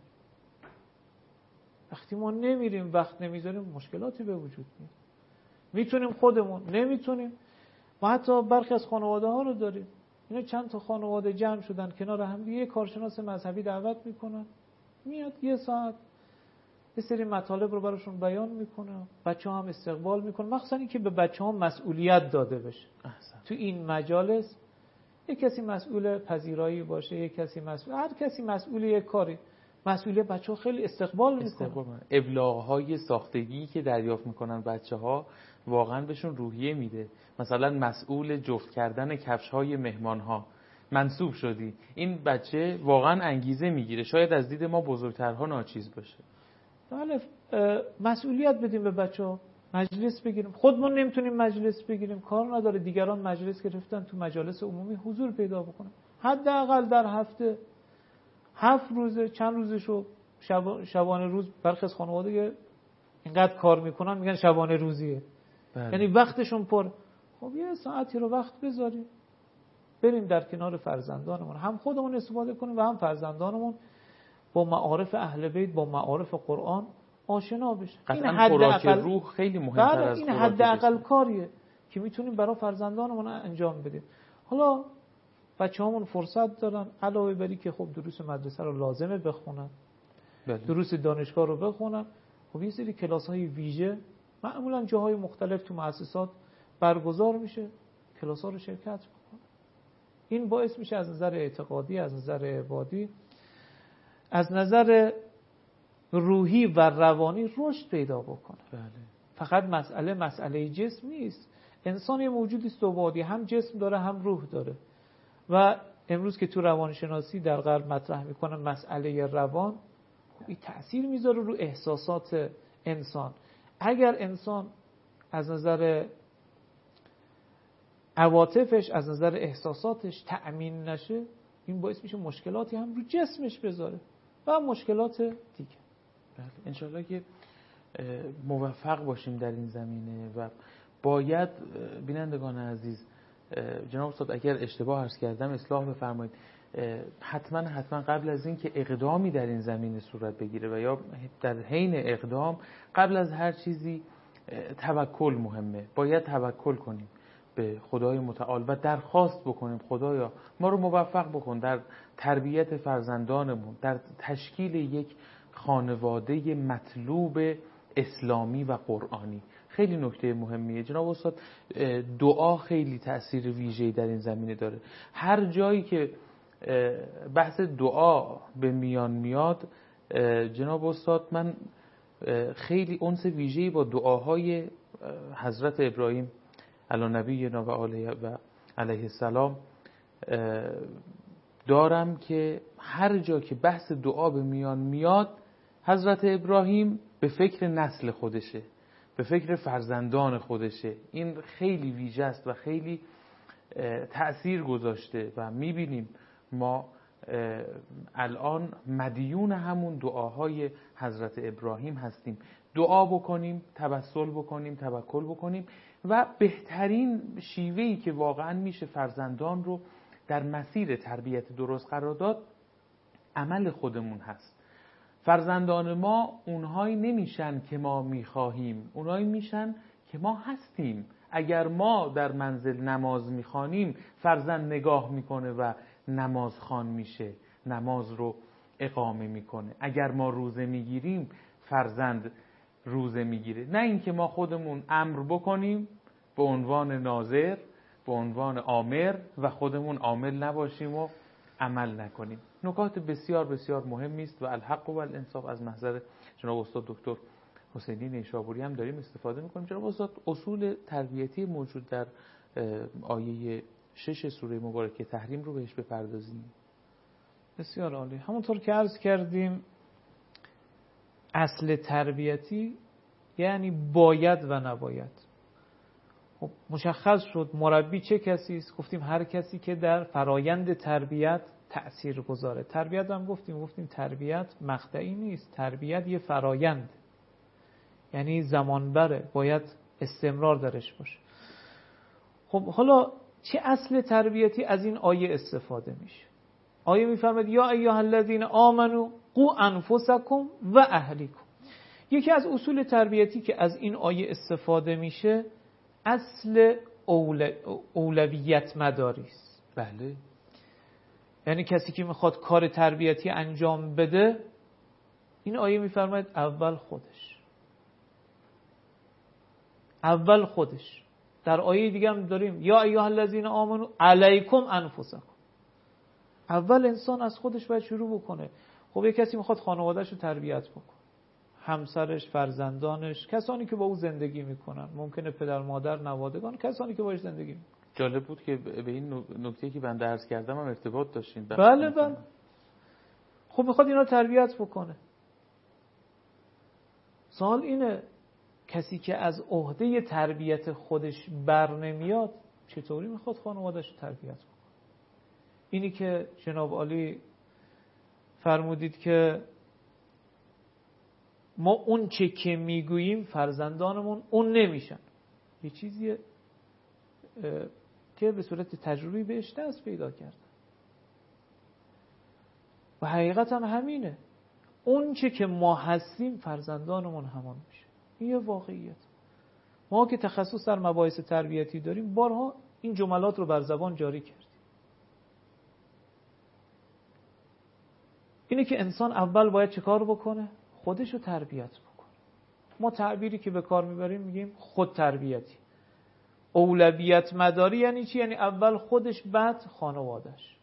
وقتی ما نمیریم، وقت نمیذاریم، مشکلاتی به وجود میاد. میتونیم خودمون، نمیتونیم. ما حتی برخی از خانواده ها رو داریم، اینا چند تا خانواده جمع شدن کنار هم، یه کارشناس مذهبی دعوت میکنن، میاد یه ساعت یه سری مطالب رو براشون بیان میکنه، بچه ها هم استقبال میکنه. مخصوصا این که به بچه ها مسئولیت داده بشه. احسن. تو این مجالس یک کسی مسئول پذیرایی باشه، یک کسی مسئول، هر کسی مسئول یک کاری، مسئولیت بچه ها خیلی استقبال میکنه. ابلاغ‌های ساختگی که دریافت میکنن بچه ها واقعا بهشون روحیه میده. مثلا مسئول جفت کردن کفش‌های مهمان‌ها منصوب شدی، این بچه واقعا انگیزه میگیره. شاید از دید ما بزرگترها ناچیز باشه. بله، مسئولیت بدیم به بچه‌ها، مجلس بگیریم. خودمون نمیتونیم مجلس بگیریم، کار نداره دیگران مجلس گرفتن تو مجالس عمومی حضور پیدا بکنن. حداقل در هفته هفت روزه، چند روزشو شب... شبانه روز. برخی از خانواده اینقدر کار میکنن میگن شبانه روزیه. بله. یعنی وقتشون پر. خب یه ساعتی رو وقت بذاریم بریم در کنار فرزندانمون، هم خودمون استفاده کنیم و هم فرزندانمون با معارف اهل بیت، با معارف قرآن آشنا بشه. این خوراک روح خیلی مهمتر از این حداقل کاریه که میتونیم برای فرزندانمون انجام بدیم. حالا بچه‌هامون فرصت دارن علاوه بر که خب دروس مدرسه رو لازمه بخونن، بله. دروس دانشگاه رو بخونن، خب یه سری کلاس‌های ویژه معمولا جاهای مختلف تو مؤسسات برگزار میشه، کلاس‌ها رو شرکت بکنن. این باعث میشه از نظر اعتقادی، از نظر عبادی، از نظر روحی و روانی رشد پیدا بکنه. بله. فقط مسئله مسئله جسم نیست. انسان یه موجودی است دوبادی، هم جسم داره هم روح داره. و امروز که تو روانشناسی در غرب مطرح میکنه مسئله روان، این تأثیر میذاره رو احساسات انسان. اگر انسان از نظر عواطفش، از نظر احساساتش تأمین نشه، این باعث میشه مشکلاتی هم رو جسمش بذاره و مشکلات دیگه. بله، انشالله که موفق باشیم در این زمینه. و باید بینندگان عزیز، جناب استاد اگر اشتباه عرض کردم اصلاح بفرمایید، حتما حتما قبل از این که اقدامی در این زمینه صورت بگیره و یا در حین اقدام قبل از هر چیزی توکل مهمه. باید توکل کنیم. به خدای متعال و درخواست بکنیم خدایا ما رو موفق بکن در تربیت فرزندانمون، در تشکیل یک خانواده مطلوب اسلامی و قرآنی. خیلی نکته مهمیه جناب استاد. دعا خیلی تأثیر ویژه‌ای در این زمینه داره. هر جایی که بحث دعا به میان میاد جناب استاد، من خیلی انس ویژه‌ای با دعاهای حضرت ابراهیم علی نبینا و علیه و علیه السلام دارم که هر جا که بحث دعا به میان میاد حضرت ابراهیم به فکر نسل خودشه، به فکر فرزندان خودشه. این خیلی ویژه است و خیلی تأثیر گذاشته و میبینیم ما الان مدیون همون دعاهای حضرت ابراهیم هستیم. دعا بکنیم، توسل بکنیم، توکل بکنیم و بهترین شیوهی که واقعا میشه فرزندان رو در مسیر تربیت درست قرار داد عمل خودمون هست. فرزندان ما اونهایی نمیشن که ما میخواهیم، اونهایی میشن که ما هستیم. اگر ما در منزل نماز میخوانیم فرزند نگاه میکنه و نماز خوان میشه، نماز رو اقامه میکنه. اگر ما روزه میگیریم فرزند روزه میگیره. نه اینکه ما خودمون امر بکنیم به عنوان ناظر، به عنوان آمر و خودمون عامل نباشیم و عمل نکنیم. نکات بسیار بسیار مهمی است و الحق و الانصاف از محضر جناب استاد دکتر حسینی نیشابوری هم داریم استفاده میکنیم. جناب استاد اصول تربیتی موجود در آیه شش سوره مبارکه تحریم رو بهش بپردازیم. بسیار عالی. همونطور که عرض کردیم اصل تربیتی یعنی باید و نباید. خب مشخص شد مربی چه کسی است؟ گفتیم هر کسی که در فرایند تربیت تأثیر گذاره. تربیت هم گفتیم گفتیم تربیت مقطعی نیست، تربیت یه فرایند، یعنی زمان بره، باید استمرار درش باشه. خب حالا چه اصل تربیتی از این آیه استفاده میشه؟ آیه میفرماید یا ایها الذین آمنوا قوا انفسکم و اهلیکم. یکی از اصول تربیتی که از این آیه استفاده میشه اصل اول... اولویت مداری است. بله. یعنی کسی که میخواد کار تربیتی انجام بده، این آیه میفرماید اول خودش اول خودش در آیه دیگه هم داریم یا ایها الذین آمنوا علیکم انفسکم. اول انسان از خودش باید شروع بکنه. خب یه کسی میخواد خانواده‌اش رو تربیت بکنه، همسرش، فرزندانش، کسانی که با او زندگی میکنن، ممکنه پدر مادر، نوادگان، کسانی که باش زندگی میکنن. جالب بود که به این نکته که بنده عرض کردم هم ارتباط داشتین. بله بله. خب میخواد اینا رو تربیت بکنه. سوال اینه کسی که از عهده تربیت خودش بر نمیاد چطوری میخواد خانواده‌اش رو تربیت بکنه؟ اینی که جناب عالی فرمودید که ما اون چه که میگوییم فرزندانمون اون نمیشن، یه چیزیه که به صورت تجربی بهش دست پیدا کردن و حقیقت هم همینه. اون چه که ما هستیم فرزندانمون همان میشه. این یه واقعیت. ما که تخصص در مباحث تربیتی داریم بارها این جملات رو بر زبان جاری کردیم. اینه که انسان اول باید چه کار بکنه؟ خودش رو تربیت بکنه. ما تعبیری که به کار میبریم میگیم خود تربیتی. اولویت مداری یعنی چی؟ یعنی اول خودش بعد خانواده‌اش.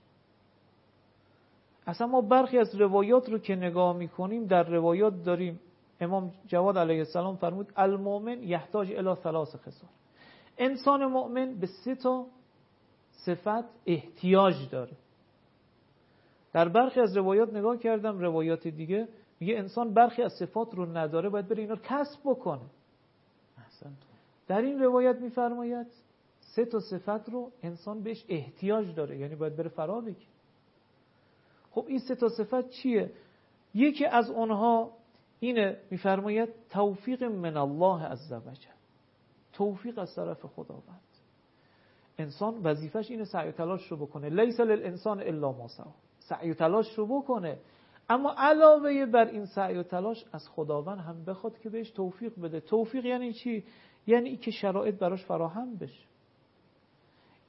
اصلا ما برخی از روایات رو که نگاه میکنیم در روایات داریم امام جواد علیه السلام فرمود المؤمن یحتاج الی ثلاث خصال. انسان مؤمن به سه تا صفت احتیاج داره. در برخی از روایات نگاه کردم، روایات دیگه میگه انسان برخی از صفات رو نداره، باید بره اینا رو کسب بکنه. احسنت. در این روایت میفرماید سه تا صفت رو انسان بهش احتیاج داره، یعنی باید بره فرا بگیره. خب این سه تا صفت چیه؟ یکی از اونها اینه، میفرماید توفیق من الله عزوجل، توفیق از طرف خداوند. انسان وظیفش اینه سعی و تلاش رو بکنه. لیس للانسان الا ما سعی، سعی و تلاش رو بکنه، اما علاوه بر این سعی و تلاش از خداوند هم بخواد که بهش توفیق بده. توفیق یعنی چی؟ یعنی ای که شرایط براش فراهم بشه.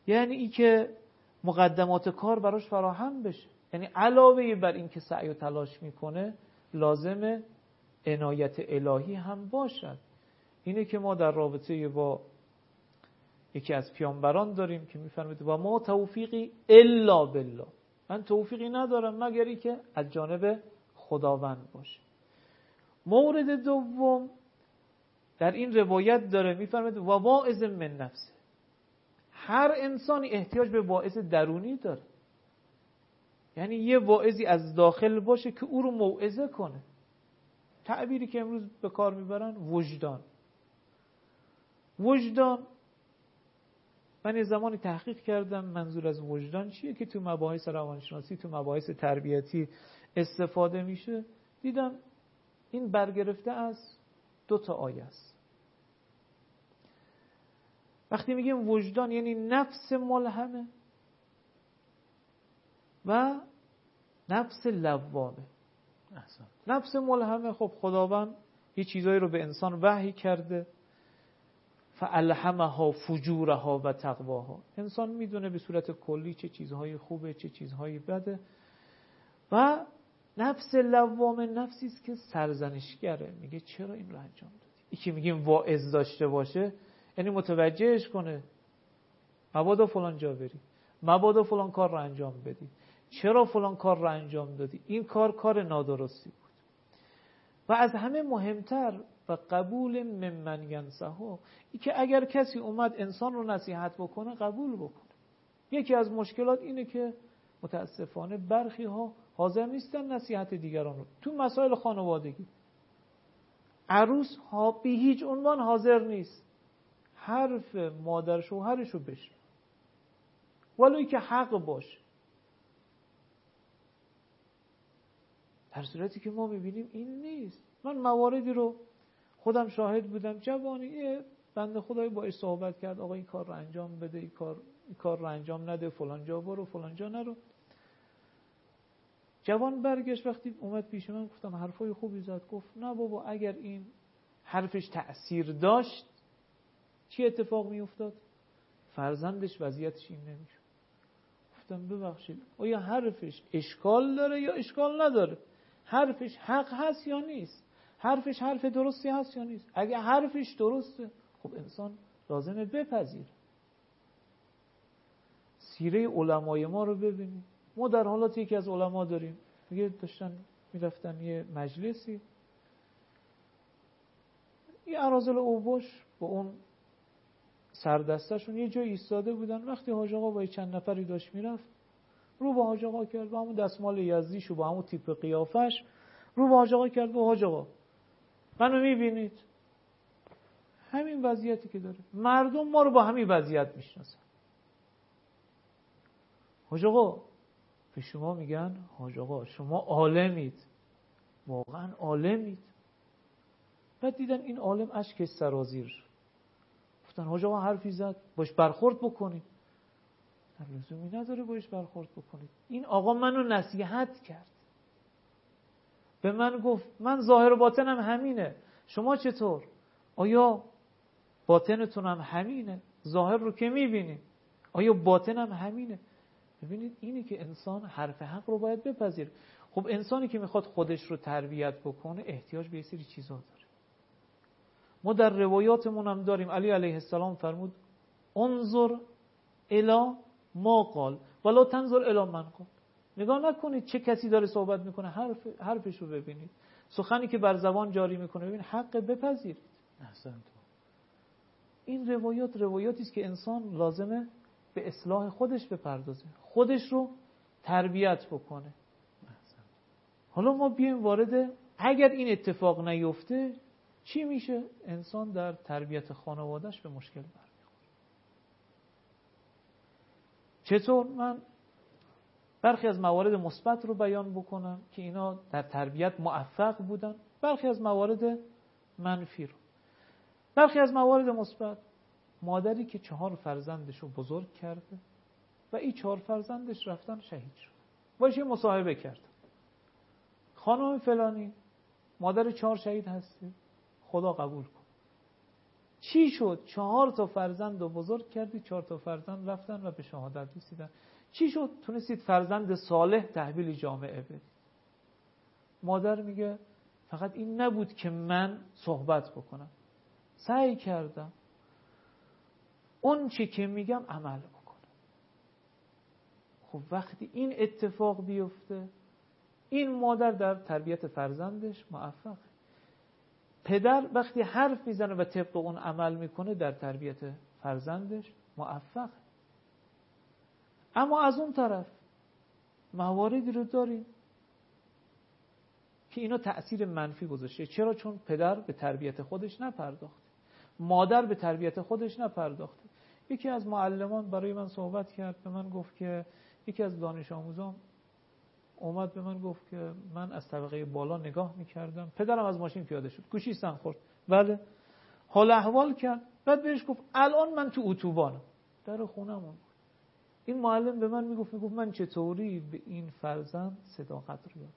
یعنی ای که مقدمات کار براش فراهم بشه. یعنی علاوه بر این که سعی و تلاش میکنه لازمه عنایت الهی هم باشد. اینه که ما در رابطه با یکی از پیامبران داریم که میفرماید و ما توفیقی الا بالله، من توفیقی ندارم مگر ای که از جانب خداوند باشه. مورد دوم در این روایت داره میفرماید و واعظ من نفسه، هر انسانی احتیاج به واعظ درونی داره. یعنی یه واعظی از داخل باشه که او رو موعظه کنه. تعبیری که امروز به کار میبرن وجدان. وجدان من یه زمانی تحقیق کردم منظور از وجدان چیه که تو مباحث روانشناسی، تو مباحث تربیتی استفاده میشه. دیدم این برگرفته از دو تا آیه است. وقتی میگیم وجدان یعنی نفس ملهمه و نفس لوامه. احسن. نفس ملهمه خب خداوند یه چیزایی رو به انسان وحی کرده، فالهمها فجورها و تقواها. انسان میدونه به صورت کلی چه چیزهای خوبه چه چیزهای بده. و نفس لوامه نفسی است که سرزنشگره، میگه چرا این رو انجام دادی. این که میگیم واعظ داشته باشه یعنی متوجهش کنه مبادا فلان جا بری، مبادا فلان کار رو انجام بدی، چرا فلان کار رو انجام دادی، این کار کار نادرستی بود. و از همه مهمتر و قبول ممن ینصحه، این که اگر کسی اومد انسان رو نصیحت بکنه قبول بکنه. یکی از مشکلات اینه که متاسفانه برخی ها حاضر نیستن نصیحت دیگران رو. تو مسائل خانوادگی عروس ها به هیچ عنوان حاضر نیست حرف مادر شوهرش رو بشنوه ولو که حق باشه، در صورتی که ما میبینیم این نیست. من مواردی رو خودم شاهد بودم، جوانی یه بنده خدایی باش صحبت کرد آقا این کار رو انجام بده، این کار این کار رو انجام نده، فلان جا برو فلان جا نرو. جوان برگشت وقتی اومد پیش من گفتم حرفای خوبی زد، گفت نه بابا اگر این حرفش تأثیر داشت چی اتفاق می افتاد؟ فرزندش وضعیتش این نمیشه. گفتم ببخشید آیا حرفش اشکال داره یا اشکال نداره؟ حرفش حق هست یا نیست؟ حرفش حرف درستی هست یا نیست؟ اگه حرفش درسته خب انسان لازمه بپذیر. سیره علمای ما رو ببینید. ما در حالات یکی از علما داریم میگه داشتن میرفتن یه مجلسی، یه اراذل اوباش با اون سردستشون یه جای ایستاده بودن. وقتی حاج آقا با چند نفری داشت میرفت رو به حاج آقا کرد با همون دستمال یزدیش و با همون تیپ قیافش رو به حاج آقا کرد و حاج آقا منو میبینید همین وضعیتی که داره مردم ما رو با همین وضعیت میشناسن. حاج آقا به شما میگن حاج آقا شما عالمید، واقعا عالمید. بعد دیدن این عالم اشک سرازیر، گفتن حاج آقا حرفی زد باش برخورد بکنید. در لزومی نداره باش برخورد بکنید. این آقا منو نصیحت کرد، به من گفت من ظاهر و باطنم همینه، شما چطور؟ آیا باطنتونم همینه؟ ظاهر رو که میبینید آیا باطنم همینه؟ ببینید اینی که انسان حرف حق رو باید بپذیر. خب انسانی که میخواد خودش رو تربیت بکنه احتیاج به یه سری چیزا داره. ما در روایاتمون هم داریم علی علیه السلام فرمود انظر الی ما قال ولا تنظر الی من قال. نگاه نکنید چه کسی داره صحبت میکنه، حرف حرفش رو ببینید. سخنی که بر زبان جاری میکنه ببینید حق بپذیرید. احسنت. این روایات روایاتی است که انسان لازمه به اصلاح خودش بپردازه، خودش رو تربیت بکنه. حالا ما بیایم وارد اگر این اتفاق نیفته چی میشه؟ انسان در تربیت خانوادهش به مشکل برمیخوره. چطور؟ من برخی از موارد مثبت رو بیان بکنم که اینا در تربیت موفق بودن، برخی از موارد منفی رو. برخی از موارد مثبت، مادری که چهار فرزندش رو بزرگ کرده و این چهار فرزندش رفتن شهید شد، باش یه مصاحبه کرد. خانم فلانی مادر چهار شهید هستی، خدا قبول کن. چی شد؟ چهار تا فرزند رو بزرگ کردی، چهار تا فرزند رفتن و به شهادت رسیدن. چی شد؟ تونستید فرزند صالح تحویل جامعه بدید. مادر میگه فقط این نبود که من صحبت بکنم، سعی کردم اون چی که میگم عمل بکنم. خب وقتی این اتفاق بیفته، این مادر در تربیت فرزندش موفقه. پدر وقتی حرف میزنه و طبق اون عمل میکنه در تربیت فرزندش موفقه. اما از اون طرف مواردی رو داریم که اینا تأثیر منفی گذاشته. چرا؟ چون پدر به تربیت خودش نپرداخته، مادر به تربیت خودش نپرداخته. یکی از معلمان برای من صحبت کرد، به من گفت که یکی از دانش آموزان اومد به من گفت که من از طبقه بالا نگاه میکردم، پدرم از ماشین پیاده شد، گوشی سن خورد، بله، حال احوال کرد، بعد بهش گفت الان من تو اتوبانم، در خونمون. این معلم به من میگفت میگفت من چطوری به این فرزند صداقت رو یاد.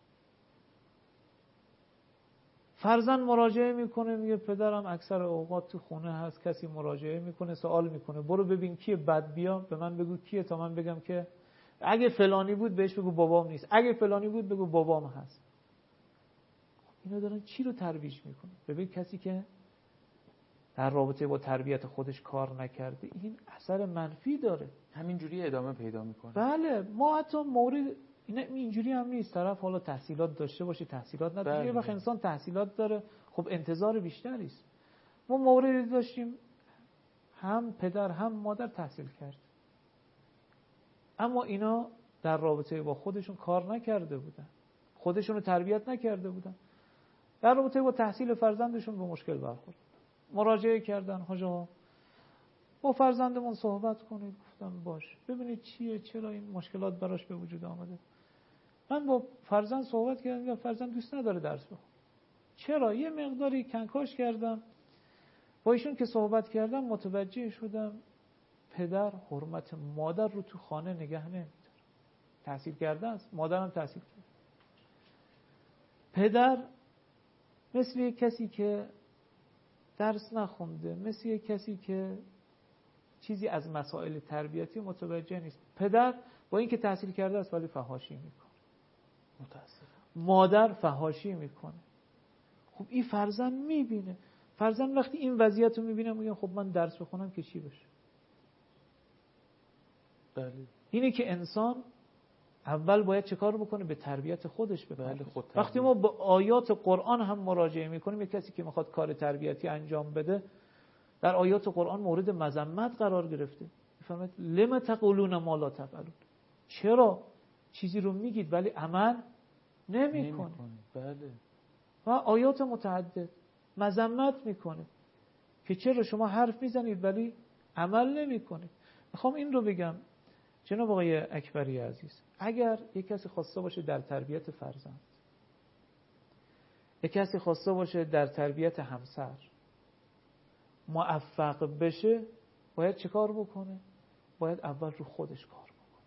فرزند مراجعه میکنه، میگه پدرم اکثر اوقات تو خونه هست، کسی مراجعه میکنه سوال میکنه برو ببین کیه، بعد بیا به من بگو کیه تا من بگم که اگه فلانی بود بهش بگو بابام نیست، اگه فلانی بود بگو بابام هست. اینا دارن چی رو ترویج میکنه؟ ببین کسی که در رابطه با تربیت خودش کار نکرده این اثر منفی داره، همینجوری ادامه پیدا میکنه. بله، ما حتی مورد اینا اینجوری هم نیست، طرف حالا تحصیلات داشته باشه تحصیلات نداره، یه وقت انسان تحصیلات داره خب انتظار بیشتری است. ما موردی داشتیم هم پدر هم مادر تحصیل کرد، اما اینا در رابطه با خودشون کار نکرده بودن، خودشون رو تربیت نکرده بودن، در رابطه با تحصیل فرزندشون به مشکل برخورد. مراجعه کردن، حاج آقا با فرزندمون صحبت کنید. گفتم باش، ببینید چیه، چرا این مشکلات براش به وجود آمده. من با فرزند صحبت کردم، یا فرزند دوست نداره درس بخونه. چرا؟ یه مقداری کنکاش کردم، با ایشون که صحبت کردم متوجه شدم پدر حرمت مادر رو تو خانه نگه نمی‌داره. تحصیل کرده است، مادرم تحصیل کرده. پدر مثل یک کسی که درس نخونده، مثل یک کسی که چیزی از مسائل تربیتی متوجه نیست. پدر با اینکه تحصیل کرده است ولی فحاشی میکنه، متاسفم. مادر فحاشی میکنه. خب این فرزند میبینه، فرزند وقتی این وضعیت رو میبینه میگه خب من درس بخونم که چی بشه. بله. اینه که انسان اول باید چه کار بکنه؟ به تربیت خودش بپردازه. خود وقتی ما به آیات قرآن هم مراجعه میکنیم، یک کسی که میخواد کار تربیتی انجام بده در آیات قرآن مورد مذمت قرار گرفته. میفهمید لم تقولون ما لا تفعلون، چرا چیزی رو میگید ولی عمل نمیکنید. بله. و آیات متعدد مذمت میکنه که چرا شما حرف میزنید ولی عمل نمیکنید. میخوام این رو بگم جناب آقای اکبری عزیز، اگر یک کسی خواسته باشه در تربیت فرزند، یک کسی خواسته باشه در تربیت همسر موفق بشه، باید چه کار بکنه؟ باید اول رو خودش کار بکنه.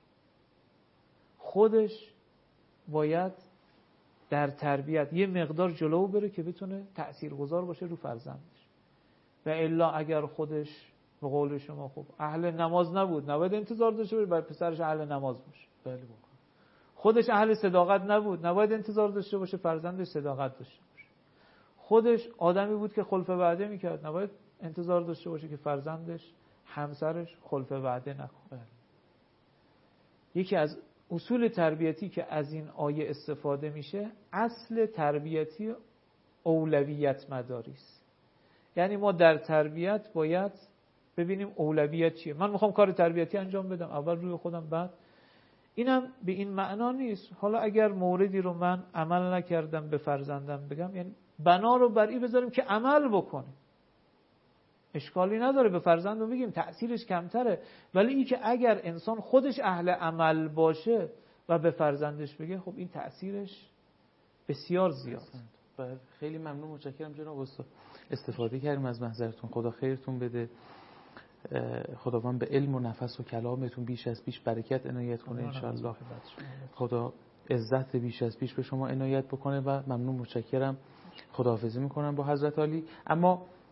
خودش باید در تربیت یه مقدار جلو بره که بتونه تأثیرگذار باشه رو فرزندش. و الا اگر خودش به قول شما خب اهل نماز نبود، نباید انتظار داشته باشه برای پسرش اهل نماز باشه. بله بکن. خودش اهل صداقت نبود، نباید انتظار داشته باشه فرزندش صداقت داشته باشه. خودش آدمی بود که خلف وعده میکرد، نباید انتظار داشته باشه که فرزندش همسرش خلف وعده نکنه. بله. یکی از اصول تربیتی که از این آیه استفاده میشه، اصل تربیتی اولویت مداری است. یعنی ما در تربیت باید ببینیم اولویت چیه. من میخوام کار تربیتی انجام بدم، اول روی خودم، بعد اینم به این معنا نیست حالا اگر موردی رو من عمل نکردم به فرزندم بگم، یعنی بنا رو بر این بذاریم که عمل بکنه. اشکالی نداره به فرزندم بگیم، تأثیرش کمتره. ولی این که اگر انسان خودش اهل عمل باشه و به فرزندش بگه، خب این تأثیرش بسیار زیاد. بله، خیلی ممنون، متشکرم جناب استاد. استفاده کردیم از محضرتون. خدا خیرتون بده. خداوند به علم و نفس و کلامتون بیش از بیش برکت عنایت کنه ان شاء الله. خدا عزت بیش از بیش به شما عنایت بکنه و ممنون، متشکرم. خداحافظی میکنم با حضرت عالی. اما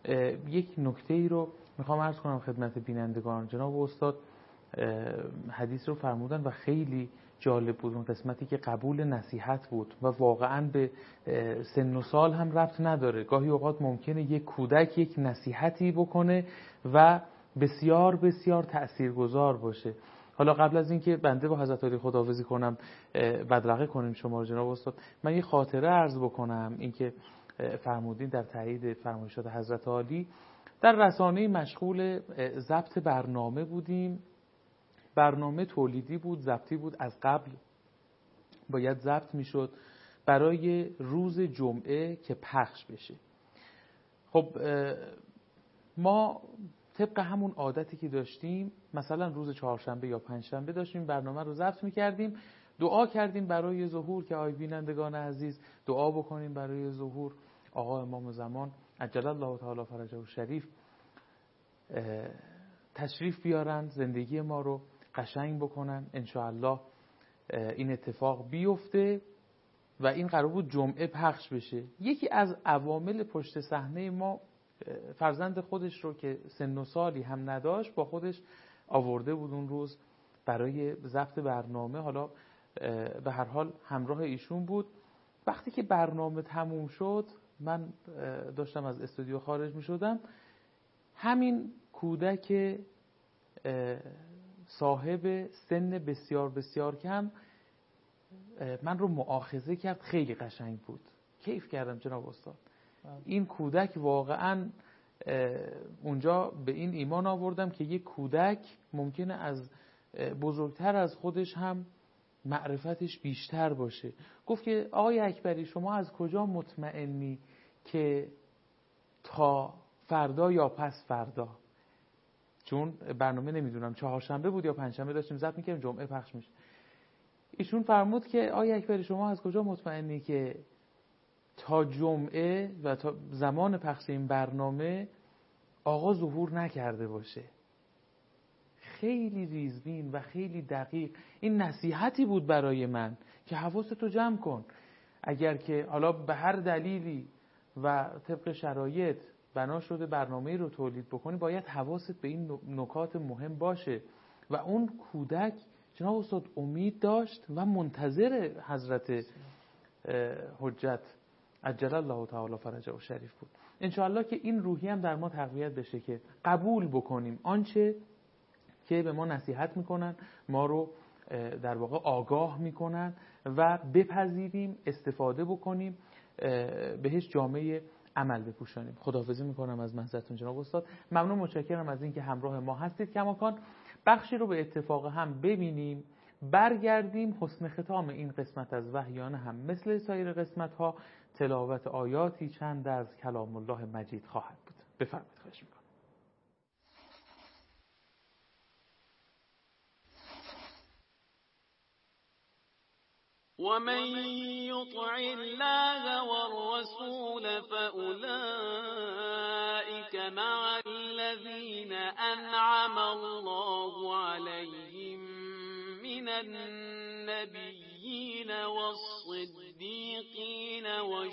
یک نکته‌ای رو میخوام عرض کنم خدمت بینندگان. جناب استاد حدیث رو فرمودن و خیلی جالب بود اون قسمتی که قبول نصیحت بود و واقعاً به سن و سال هم ربط نداره. گاهی اوقات ممکنه یک کودک یک نصیحتی بکنه و بسیار بسیار تأثیرگذار باشه. حالا قبل از اینکه بنده با حضرت علی خداحافظی کنم بدرقه کنیم شما رو جناب استاد، من یه خاطره عرض بکنم. اینکه فرمودین در تایید فرمایشات حضرت علی، در رسانه مشغول ضبط برنامه بودیم. برنامه تولیدی بود، ضبطی بود، از قبل باید ضبط میشد برای روز جمعه که پخش بشه. خب ما طبق همون عادتی که داشتیم، مثلا روز چهارشنبه یا پنجشنبه داشتیم برنامه رو ضبط میکردیم، دعا کردیم برای ظهور که آی بینندگان عزیز دعا بکنیم برای ظهور آقا امام زمان عجل الله تعالی فرجه الشریف تشریف بیارن، زندگی ما رو قشنگ بکنن، انشاءالله این اتفاق بیفته و این قرار بود جمعه پخش بشه. یکی از عوامل پشت صحنه ما فرزند خودش رو که سن و سالی هم نداشت با خودش آورده بود اون روز برای ضبط برنامه. حالا به هر حال همراه ایشون بود. وقتی که برنامه تموم شد، من داشتم از استودیو خارج می شدم، همین کودک صاحب سن بسیار بسیار کم من رو مؤاخذه کرد. خیلی قشنگ بود، کیف کردم جناب استاد. این کودک واقعا اونجا به این ایمان آوردم که یک کودک ممکنه از بزرگتر از خودش هم معرفتش بیشتر باشه. گفت که آقای اکبری شما از کجا مطمئنی که تا فردا یا پس فردا، چون برنامه نمیدونم چهارشنبه بود یا پنجشنبه داشتیم ضبط می‌کردیم، جمعه پخش میشه. ایشون فرمود که آقای اکبری شما از کجا مطمئنی که تا جمعه و تا زمان پخش این برنامه آقا ظهور نکرده باشه. خیلی ریزبین و خیلی دقیق این نصیحتی بود برای من که حواستو جمع کن. اگر که حالا به هر دلیلی و طبق شرایط بنا شده برنامه رو تولید بکنی، باید حواست به این نکات مهم باشه. و اون کودک جناب استاد امید داشت و منتظر حضرت حجت عجل الله تعالی فرجه الشریف بود. انشاءالله که این روحی هم در ما تقویت بشه که قبول بکنیم آنچه که به ما نصیحت میکنن، ما رو در واقع آگاه میکنن و بپذیریم، استفاده بکنیم، بهش جامعه عمل بپوشانیم. خداحافظی میکنم از محضرتون جناب استاد. ممنون، متشکرم از اینکه همراه ما هستید. کماکان بخشی رو به اتفاق هم ببینیم، برگردیم. حسن ختام این قسمت از وحیانه هم مثل سایر قسمت ها تلاوت آیاتی چند از کلام الله مجید خواهد بود. بفرمایید، خواهش میکنم. ومن يطع الله والرسول فأولئك مع الذين أنعم الله عليهم من النبيين والصديقين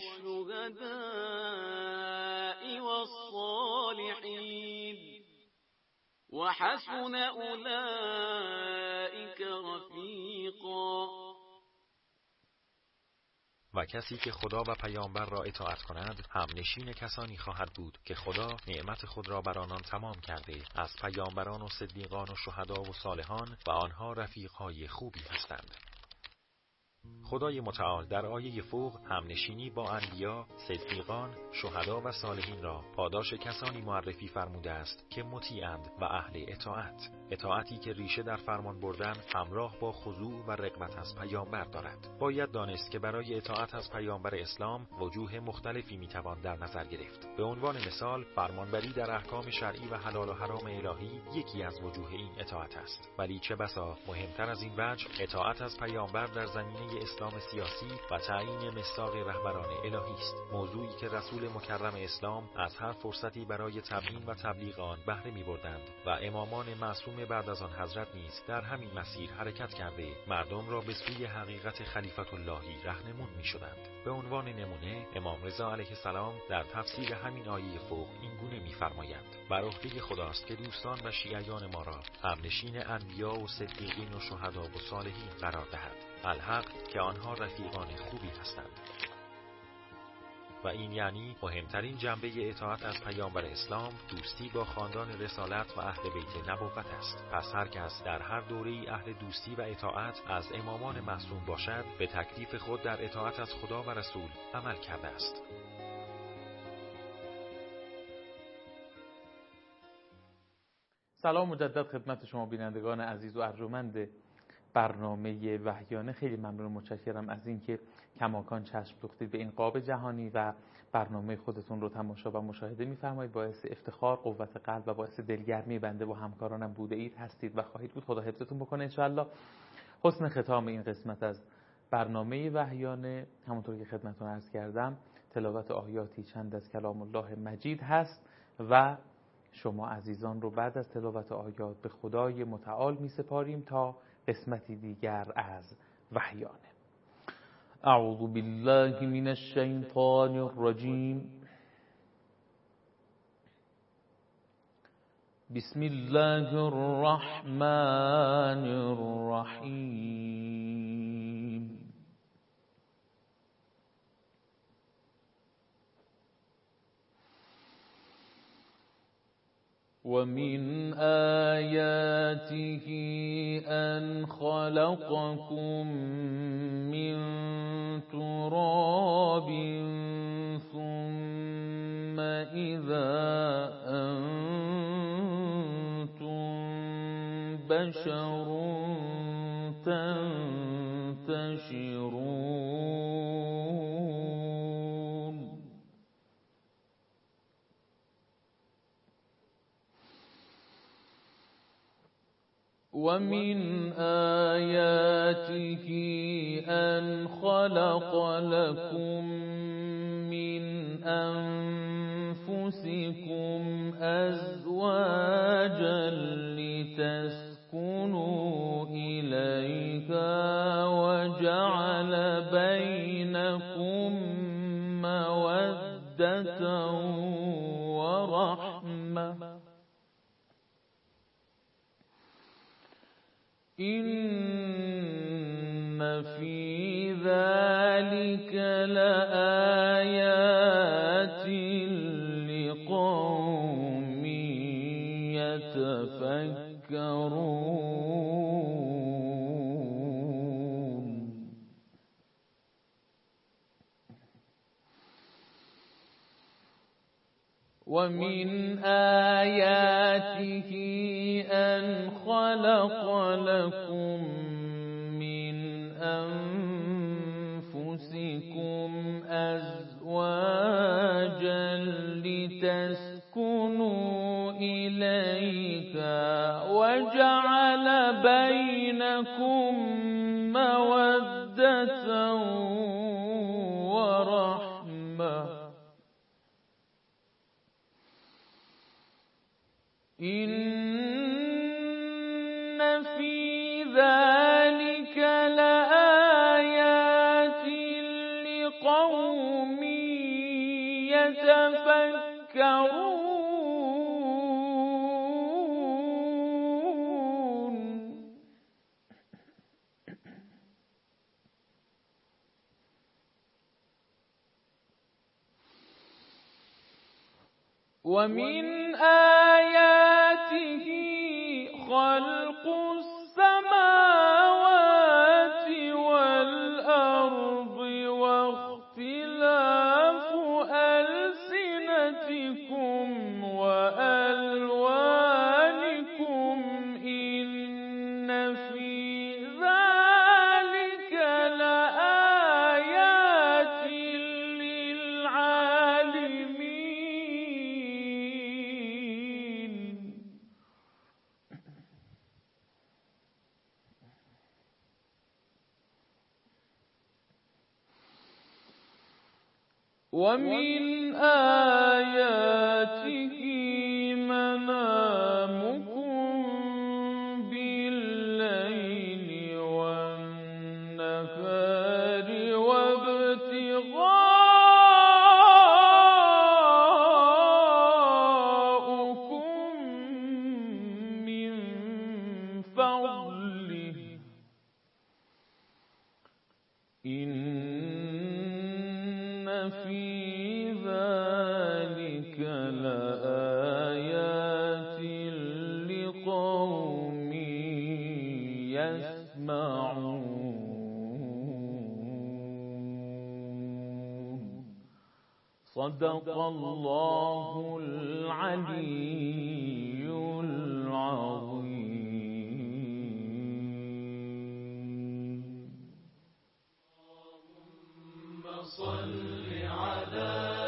والشهداء والصالحين وحسن أولئك رفيقا. و کسی که خدا و پیامبر را اطاعت کند هم نشین کسانی خواهد بود که خدا نعمت خود را بر آنان تمام کرده از پیامبران و صدیقان و شهدا و صالحان و آنها رفیقهای خوبی هستند. خدای متعال در آیه فوق هم نشینی با انبیا، صدیقان، شهدا و صالحین را پاداش کسانی معرفی فرموده است که مطیعند و اهل اطاعت. اطاعتی که ریشه در فرمان بردن همراه با خضوع و رغبت از پیامبر دارد. باید دانست که برای اطاعت از پیامبر اسلام وجوه مختلفی میتوان در نظر گرفت. به عنوان مثال فرمانبری در احکام شرعی و حلال و حرام الهی یکی از وجوه این اطاعت است. ولی چه بسا مهمتر از این وجه اطاعت از پیامبر در زمینه اسلام اسلام سیاسی و تعیین مصداق رهبران الهی است. موضوعی که رسول مکرم اسلام از هر فرصتی برای تبیین و تبلیغ آن بهره می‌بردند و امامان معصوم بعد از آن حضرت نیز در همین مسیر حرکت کرده مردم را به سوی حقیقت خلیفت اللهی راهنمون می‌شدند. به عنوان نمونه امام رضا علیه السلام در تفسیر همین آیه فوق این گونه می‌فرمایند: بر عهده خداست که دوستان و شیعیان ما را همنشین انبیا و صدیقین و شهدا و صالحین قرار دهد. الحق که آنها رفیقان خوبی هستند. و این یعنی مهمترین جنبه اطاعت از پیامبر اسلام دوستی با خاندان رسالت و اهل بیت نبوت است. پس هر کس در هر دوره‌ای اهل دوستی و اطاعت از امامان معصوم باشد به تکلیف خود در اطاعت از خدا و رسول عمل کرده است. سلام مجدد خدمت شما بینندگان عزیز و ارجمند برنامه وحیانه. خیلی ممنون و متشکرم از اینکه کماکان چشم دوختید به این قاب جهانی و برنامه خودتون رو تماشا و مشاهده می‌فرمایید. باعث افتخار، قوت قلب و باعث دلگرمی بنده و همکارانم بوده اید، هستید و خواهید بود. خدا حفظتون بکنه انشاءالله. حسن ختام این قسمت از برنامه وحیانه همونطور که خدمتتون عرض کردم تلاوت آیاتی چند از کلام الله مجید هست و شما عزیزان رو بعد از تلاوت آیات به خدای متعال می سپاریم تا قسمتی دیگر از وحیانه. اعوذ بالله من الشیطان الرجیم. بسم الله الرحمن الرحیم. ومن آياته أن خلقكم من تراب ثم إذا أنتم بشر تنتشرون. ومن آياته أن خلق لكم من أنفسكم أزواجا لتسكنوا إليها وجعل بينكم مودة ورحمة إن في ذلك لآيات لقوم يتفكرون. ومن آياته أن خلق لكم من أنفسكم أزواجا لتسكنوا إليها وجعل بينكم مودة ورحمة إن في ذلك لآيات لقوم يتفكرون. ومن آياته خلق السماوات والأرض واختلاف ألسنتكم وألوانكم إن في ذلك لآيات للعالمين. ومن آياته منامكم بالليل والنهار وابتغاؤكم من فضله إن في ذلك لآيات لقوم يسمعون. صدق الله العلي العظيم. صل على